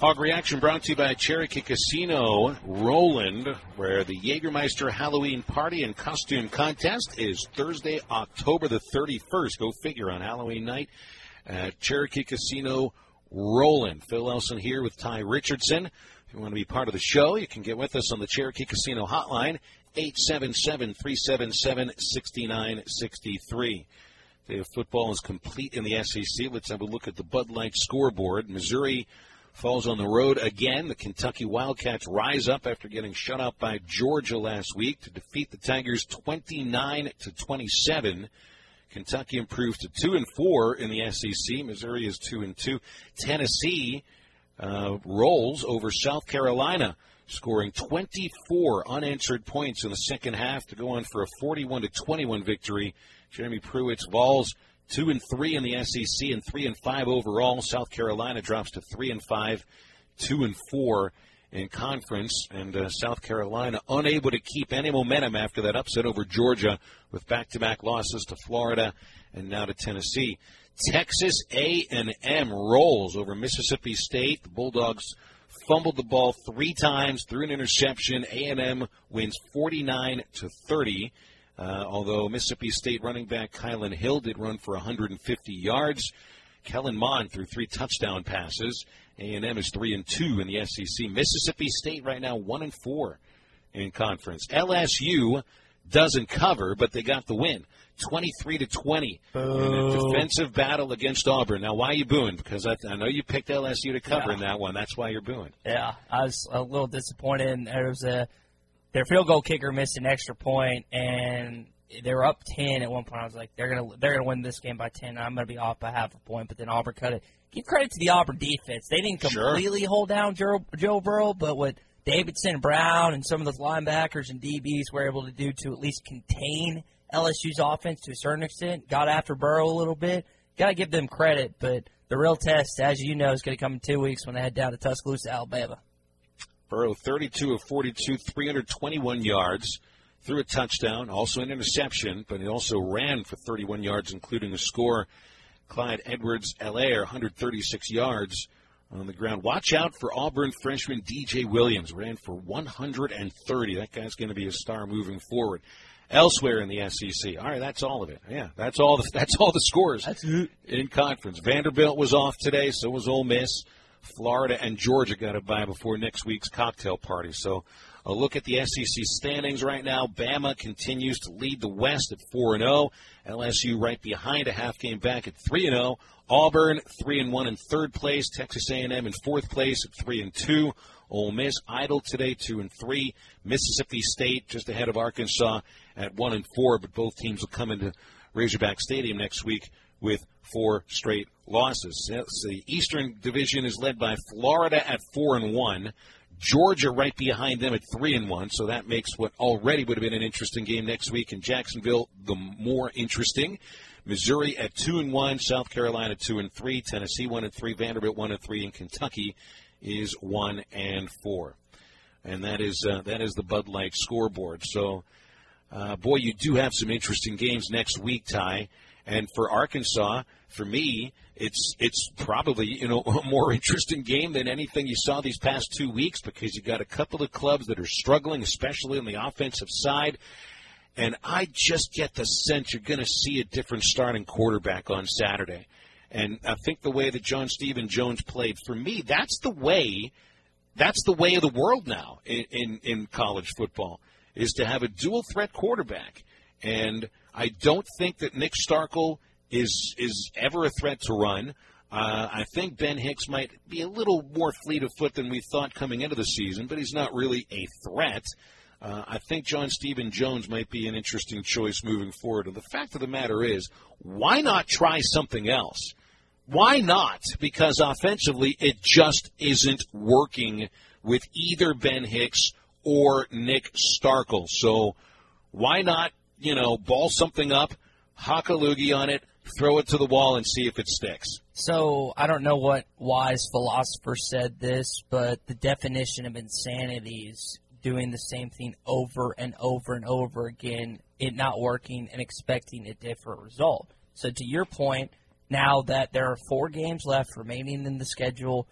Hog Reaction brought to you by Cherokee Casino Roland, where the Jägermeister Halloween Party and Costume Contest is Thursday, October the thirty-first. Go figure, on Halloween night at Cherokee Casino Roland. Phil Elson here with Ty Richardson. If you want to be part of the show, you can get with us on the Cherokee Casino hotline, eight seven seven, three seven seven, six nine six three. Day of football is complete in the S E C. Let's have a look at the Bud Light scoreboard. Missouri falls on the road again. The Kentucky Wildcats rise up after getting shut out by Georgia last week to defeat the Tigers twenty-nine to twenty-seven. Kentucky improved to two and four in the S E C. Missouri is two and two. Tennessee uh, rolls over South Carolina, scoring twenty-four unanswered points in the second half to go on for a forty-one to twenty-one victory. Jeremy Pruitt's Vols two and three in the S E C and three and five overall. South Carolina drops to three and five, two and four in conference, and uh, South Carolina unable to keep any momentum after that upset over Georgia, with back-to-back losses to Florida and now to Tennessee. Texas A and M rolls over Mississippi State. The Bulldogs fumbled the ball three times, threw an interception. A and M wins forty-nine to thirty. Uh, although Mississippi State running back Kylan Hill did run for one hundred fifty yards. Kellen Mond threw three touchdown passes. A and M is three and two in the S E C. Mississippi State right now one and four in conference. L S U doesn't cover, but they got the win, twenty-three to twenty in a defensive battle against Auburn. Now, why are you booing? Because I, I know you picked L S U to cover yeah. in that one. That's why you're booing. Yeah, I was a little disappointed. There was a their field goal kicker missed an extra point, and they were up ten at one point. I was like, they're gonna they're gonna win this game by ten. I'm gonna be off by half a point, but then Auburn cut it. Give credit to the Auburn defense. They didn't completely sure. hold down Joe, Joe Burrow, but what Davidson, Brown, and some of those linebackers and D Bs were able to do to at least contain L S U's offense to a certain extent, got after Burrow a little bit. Got to give them credit, but the real test, as you know, is going to come in two weeks when they head down to Tuscaloosa, Alabama. Burrow, thirty-two of forty-two, three hundred twenty-one yards, threw a touchdown, also an interception, but he also ran for thirty-one yards, including a score. Clyde Edwards-Helaire, one hundred thirty-six yards on the ground. Watch out for Auburn freshman D J Williams. Ran for one hundred thirty. That guy's going to be a star moving forward. Elsewhere in the S E C. All right, that's all of it. Yeah, that's all the that's all the scores that's it. in conference. Vanderbilt was off today, so was Ole Miss. Florida and Georgia got a bye before next week's cocktail party. So a look at the S E C standings right now. Bama continues to lead the West at four and oh. L S U right behind, a half game back at three and oh. Auburn three and one in third place. Texas A and M in fourth place at three and two. Ole Miss idle today, two and three. Mississippi State just ahead of Arkansas at one and four, but both teams will come into Razorback Stadium next week with four straight losses. The Eastern Division is led by Florida at four and one. Georgia right behind them at three and one, so that makes what already would have been an interesting game next week in Jacksonville the more interesting. Missouri at two and one, South Carolina two and three, Tennessee one and three, Vanderbilt one and three, and Kentucky is one and four. And that is uh, that is the Bud Light scoreboard. So, uh, boy, you do have some interesting games next week, Ty. And for Arkansas, for me, it's it's probably, you know, a more interesting game than anything you saw these past two weeks because you got a couple of clubs that are struggling, especially on the offensive side. And I just get the sense you're going to see a different starting quarterback on Saturday. And I think the way that John Stephen Jones played, for me, that's the way that's the way of the world now in, in, in college football, is to have a dual-threat quarterback. And I don't think that Nick Starkel is is ever a threat to run. Uh, I think Ben Hicks might be a little more fleet of foot than we thought coming into the season, but he's not really a threat. Uh, I think John Stephen Jones might be an interesting choice moving forward. And the fact of the matter is, why not try something else? Why not? Because offensively, it just isn't working with either Ben Hicks or Nick Starkel. So why not, you know, ball something up, hock a loogie on it, throw it to the wall, and see if it sticks? So I don't know what wise philosopher said this, but the definition of insanity is doing the same thing over and over and over again, it not working and expecting a different result. So to your point, now that there are four games left remaining in the schedule,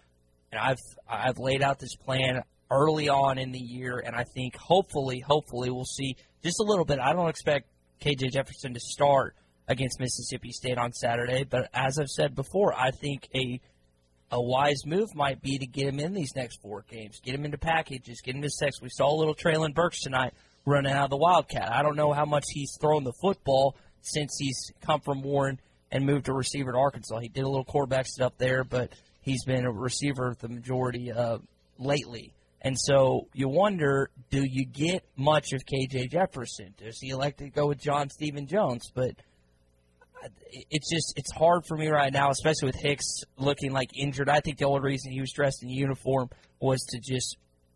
And I've I've laid out this plan early on in the year, and I think hopefully, hopefully we'll see just a little bit. I don't expect K J Jefferson to start against Mississippi State on Saturday, but as I've said before, I think a a wise move might be to get him in these next four games, get him into packages, get him to six. We saw a little Traylon Burks tonight running out of the Wildcat. I don't know how much he's thrown the football since he's come from Warren and moved to receiver at Arkansas. He did a little quarterback stuff there, but he's been a receiver the majority uh, lately. And so you wonder, do you get much of K J Jefferson? Does he elect to go with John Stephen Jones? But it's just it's hard for me right now, especially with Hicks looking like injured. I think the only reason he was dressed in uniform was to just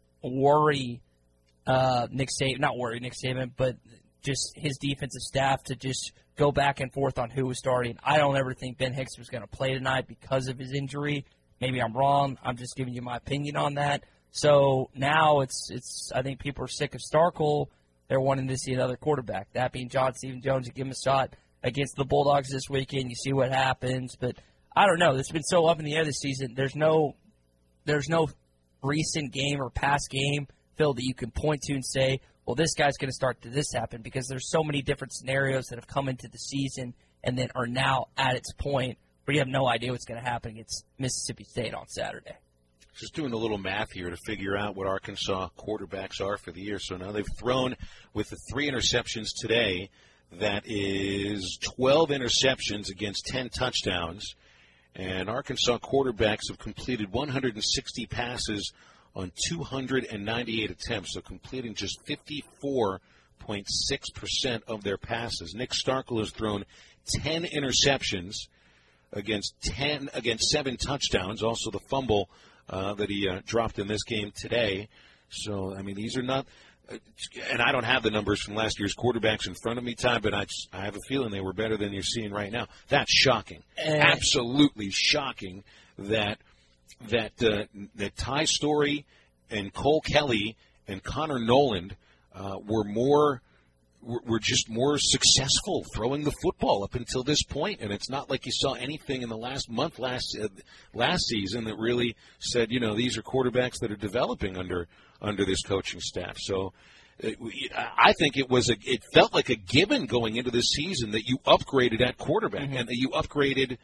worry uh, Nick Saban, not worry Nick Saban, but just his defensive staff to just go back and forth on who was starting. I don't ever think Ben Hicks was going to play tonight because of his injury. Maybe I'm wrong. I'm just giving you my opinion on that. So now it's it's. I think people are sick of Starkel. They're wanting to see another quarterback. That being John Stephen Jones, you give him a shot against the Bulldogs this weekend. You see what happens. But I don't know. It's been so up in the air this season. There's no there's no recent game or past game, Phil, that you can point to and say, well, this guy's going to start to this happen, because there's so many different scenarios that have come into the season and then are now at its point where you have no idea what's going to happen against Mississippi State on Saturday. Just doing a little math here to figure out what Arkansas quarterbacks are for the year. So now they've thrown, with the three interceptions today, that is twelve interceptions against ten touchdowns. And Arkansas quarterbacks have completed one hundred sixty passes on two hundred ninety-eight attempts, so completing just fifty-four point six percent of their passes. Nick Starkel has thrown ten interceptions against ten against seven touchdowns, also the fumble Uh, that he uh, dropped in this game today. So, I mean, these are not uh, – and I don't have the numbers from last year's quarterbacks in front of me, Ty, but I, I have a feeling they were better than you're seeing right now. That's shocking. Uh, Absolutely shocking that that uh, that Ty Story and Cole Kelly and Connor Noland uh, were more – were just more successful throwing the football up until this point. And it's not like you saw anything in the last month, last uh, last season, that really said, you know, these are quarterbacks that are developing under under this coaching staff. So uh, I think it was a, it felt like a given going into this season that you upgraded at quarterback, mm-hmm. and that you upgraded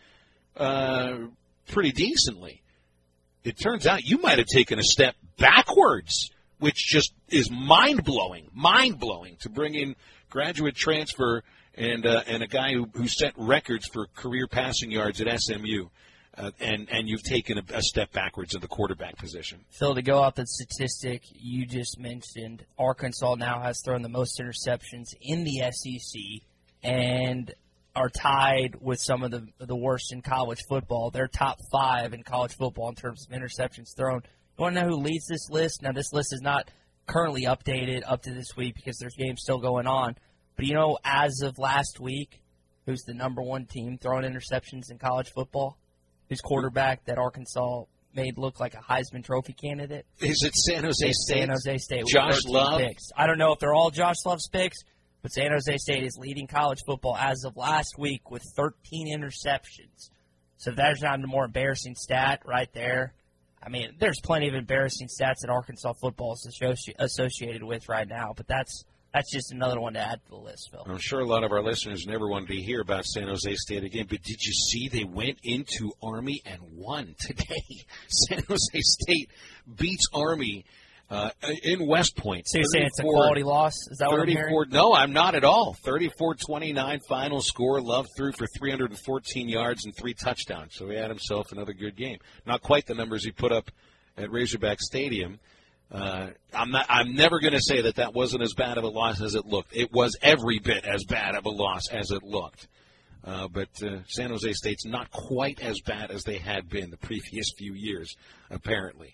uh, pretty decently. It turns out you might have taken a step backwards, which just is mind-blowing, mind-blowing to bring in graduate transfer and uh, and a guy who, who set records for career passing yards at S M U, uh, and, and you've taken a, a step backwards at the quarterback position. Phil, to go off the statistic you just mentioned, Arkansas now has thrown the most interceptions in the S E C and are tied with some of the, the worst in college football. They're top five in college football in terms of interceptions thrown. You want to know who leads this list? Now, this list is not currently updated up to this week because there's games still going on. But, you know, as of last week, who's the number one team throwing interceptions in college football? Whose quarterback that Arkansas made look like a Heisman Trophy candidate? Is it San Jose it's State? San Jose State. Josh Love? Picks. I don't know if they're all Josh Love's picks, but San Jose State is leading college football as of last week with thirteen interceptions. So if there's not a more embarrassing stat right there, I mean, there's plenty of embarrassing stats that Arkansas football is associ- associated with right now, but that's that's just another one to add to the list, Phil. I'm sure a lot of our listeners never wanted to hear about San Jose State again, but did you see they went into Army and won today? San Jose State beats Army uh, in West Point. So you're saying it's a quality loss? Is that what I'm hearing? No, I'm not at all. thirty-four twenty-nine final score. Love threw for three hundred fourteen yards and three touchdowns. So he had himself another good game. Not quite the numbers he put up at Razorback Stadium. Uh, I'm not. I'm never going to say that that wasn't as bad of a loss as it looked. It was every bit as bad of a loss as it looked. Uh, but uh, San Jose State's not quite as bad as they had been the previous few years, apparently.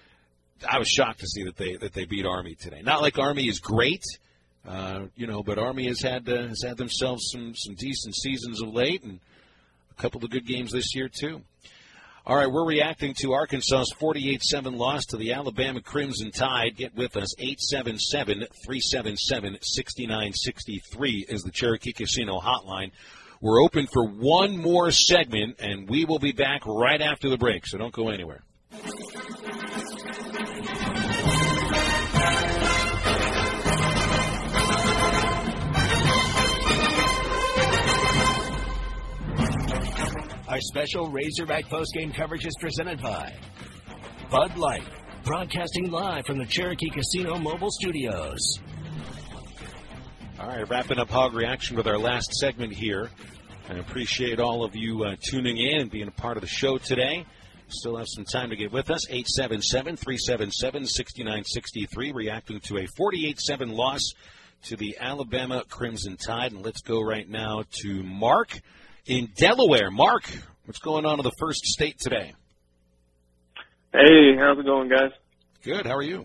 I was shocked to see that they that they beat Army today. Not like Army is great, uh, you know, but Army has had uh, has had themselves some some decent seasons of late, and a couple of good games this year too. All right, we're reacting to Arkansas's forty-eight seven loss to the Alabama Crimson Tide. Get with us. eight seven seven, three seven seven, six nine six three is the Cherokee Casino hotline. We're open for one more segment, and we will be back right after the break, so don't go anywhere. Our special Razorback postgame coverage is presented by Bud Light, broadcasting live from the Cherokee Casino mobile studios. All right, wrapping up Hog Reaction with our last segment here. I appreciate all of you uh, tuning in and being a part of the show today. Still have some time to get with us. eight seven seven, three seven seven, six nine six three, reacting to a forty-eight seven loss to the Alabama Crimson Tide. And let's go right now to Mark in Delaware. Mark, what's going on in the first state today? Hey, how's it going, guys? Good. How are you?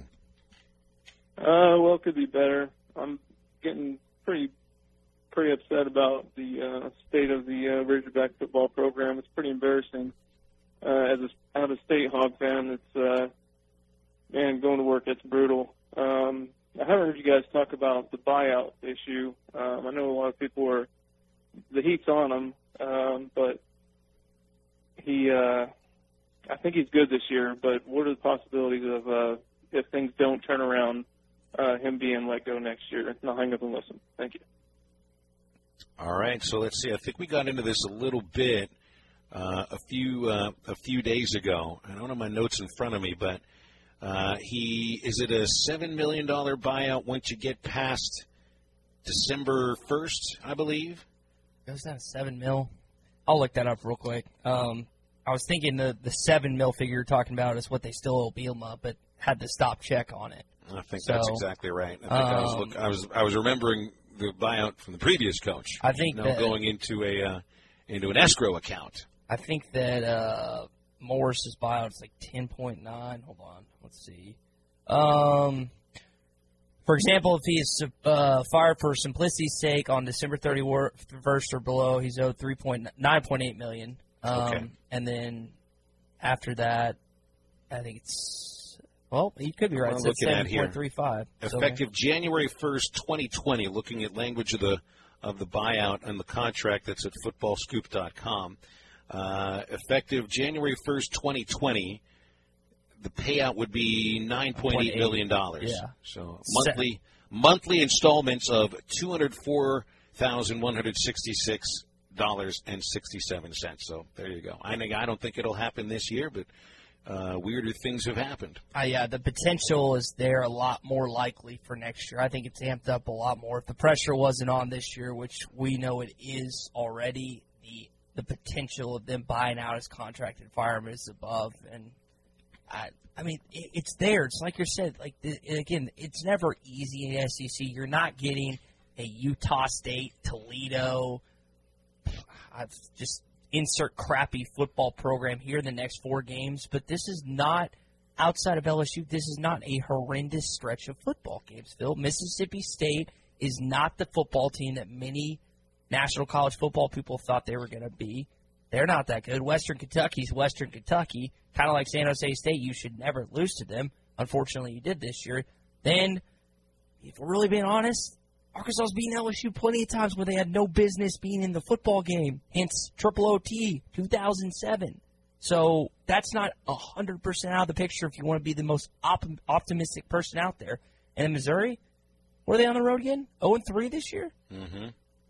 Uh, well, it could be better. I'm getting pretty pretty upset about the uh, state of the uh, Razorback football program. It's pretty embarrassing. Uh, as a out-of-state Hog fan, it's, uh, man, going to work, it's brutal. Um, I haven't heard you guys talk about the buyout issue. Um, I know a lot of people are, the heat's on him, um, but he, uh, I think he's good this year, but what are the possibilities of, uh, if things don't turn around, uh, him being let go next year? I'll hang up and listen. Thank you. All right, so let's see. I think we got into this a little bit uh, a few uh, a few days ago. I don't have my notes in front of me, but uh, he is it a seven million dollar buyout once you get past December first, I believe. Was that a seven mil? I'll look that up real quick. Um, I was thinking the the seven mil figure you're talking about is what they still owe Bielema, but had the stop check on it. I think so, that's exactly right. I think um, I was look, I was I was remembering the buyout from the previous coach. I think now that, going into a uh, into an escrow account. I think that uh, Morris's buyout is like ten point nine. Hold on, let's see. Um, for example, if he is uh, fired for simplicity's sake on December thirty-first or below, he's owed three point nine point eight million. Um, okay. And then after that, I think it's well, he could be right. I'm It's looking at seven here. point three five. Effective so, January first, twenty twenty. Looking at language of the of the buyout and the contract that's at football scoop dot com. Uh, effective January first, twenty twenty, the payout would be nine point eight million dollars. Yeah. So monthly monthly installments of two hundred four thousand one hundred sixty-six dollars and sixty-seven cents. So there you go. I think I don't think it'll happen this year, but uh, weirder things have happened. Uh, yeah, the potential is there a lot more likely for next year. I think it's amped up a lot more. If the pressure wasn't on this year, which we know it is already, the the potential of them buying out his contracted fireman is above. And I, I mean, it, it's there. It's like you said. Like the, again, it's never easy in the S E C. You're not getting a Utah State, Toledo. I've just insert crappy football program here in the next four games. But this is not outside of L S U. This is not a horrendous stretch of football games, Phil. Mississippi State is not the football team that many National College Football people thought they were going to be. They're not that good. Western Kentucky's Western Kentucky, kind of like San Jose State. You should never lose to them. Unfortunately, you did this year. Then, if we're really being honest, Arkansas's beaten L S U plenty of times where they had no business being in the football game. Hence, Triple O T, two thousand seven. So that's not one hundred percent out of the picture if you want to be the most op- optimistic person out there. And in Missouri, were they on the road again? oh and three this year? Mm-hmm.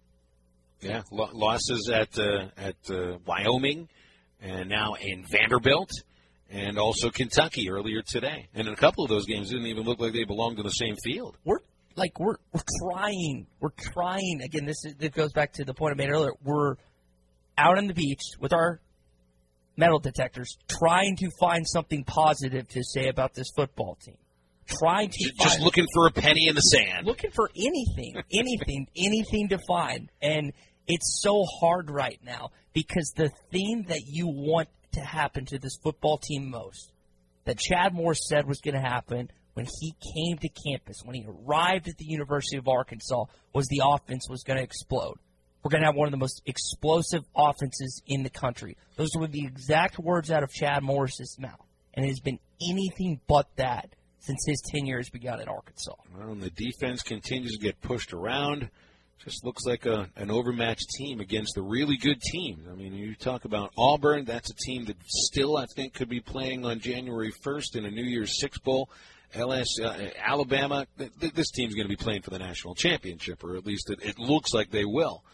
Yeah, lo- losses at uh, at uh, Wyoming, and now in Vanderbilt, and also Kentucky earlier today. And in a couple of those games, it didn't even look like they belonged in the same field. We're like we're we're trying, we're trying. Again, this is, this goes back to the point I made earlier. We're out on the beach with our metal detectors, trying to find something positive to say about this football team. Trying to just, find, just looking for a penny in the sand. Looking for anything, anything, anything to find, and it's so hard right now because the thing that you want to happen to this football team most, that Chad Morris said was going to happen when he came to campus, when he arrived at the University of Arkansas, was the offense was going to explode. We're going to have one of the most explosive offenses in the country. Those were the exact words out of Chad Morris's mouth, and it has been anything but that since his tenure has begun at Arkansas. Well, and the defense continues to get pushed around. Just looks like a, an overmatched team against a really good team. I mean, you talk about Auburn, that's a team that still, I think, could be playing on January first in a New Year's Six Bowl. L S, uh, Alabama, th- th- this team's going to be playing for the national championship, or at least it, it looks like they will.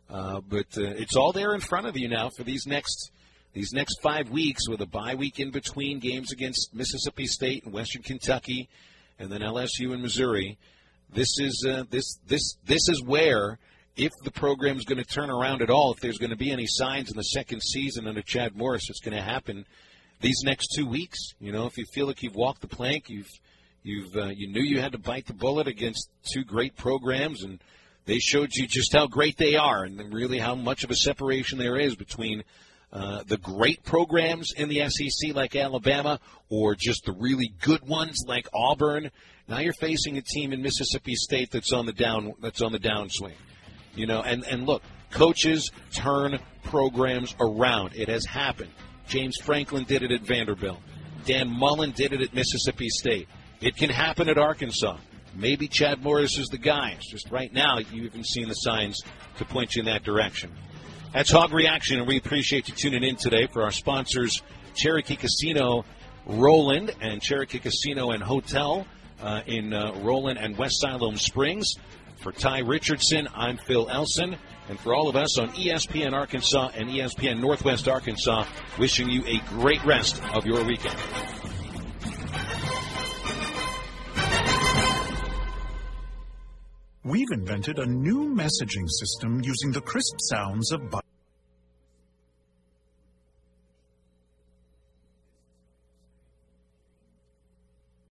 Uh, but uh, it's all there in front of you now for these next these next five weeks with a bye week in between games against Mississippi State and Western Kentucky, and then L S U and Missouri. This is uh, this this this is where, if the program's going to turn around at all, if there's going to be any signs in the second season under Chad Morris, it's going to happen these next two weeks. You know, if you feel like you've walked the plank, you've you've uh, you knew you had to bite the bullet against two great programs, and they showed you just how great they are, and really how much of a separation there is between uh, the great programs in the S E C like Alabama or just the really good ones like Auburn. Now you're facing a team in Mississippi State that's on the down that's on the downswing. You know, and, and look, coaches turn programs around. It has happened. James Franklin did it at Vanderbilt. Dan Mullen did it at Mississippi State. It can happen at Arkansas. Maybe Chad Morris is the guy. It's just right now you haven't seen the signs to point you in that direction. That's Hog Reaction, and we appreciate you tuning in today for our sponsors, Cherokee Casino Roland and Cherokee Casino and Hotel uh, in uh, Roland and West Siloam Springs. For Ty Richardson, I'm Phil Elson. And for all of us on E S P N Arkansas and E S P N Northwest Arkansas, wishing you a great rest of your weekend. We've invented a new messaging system using the crisp sounds of...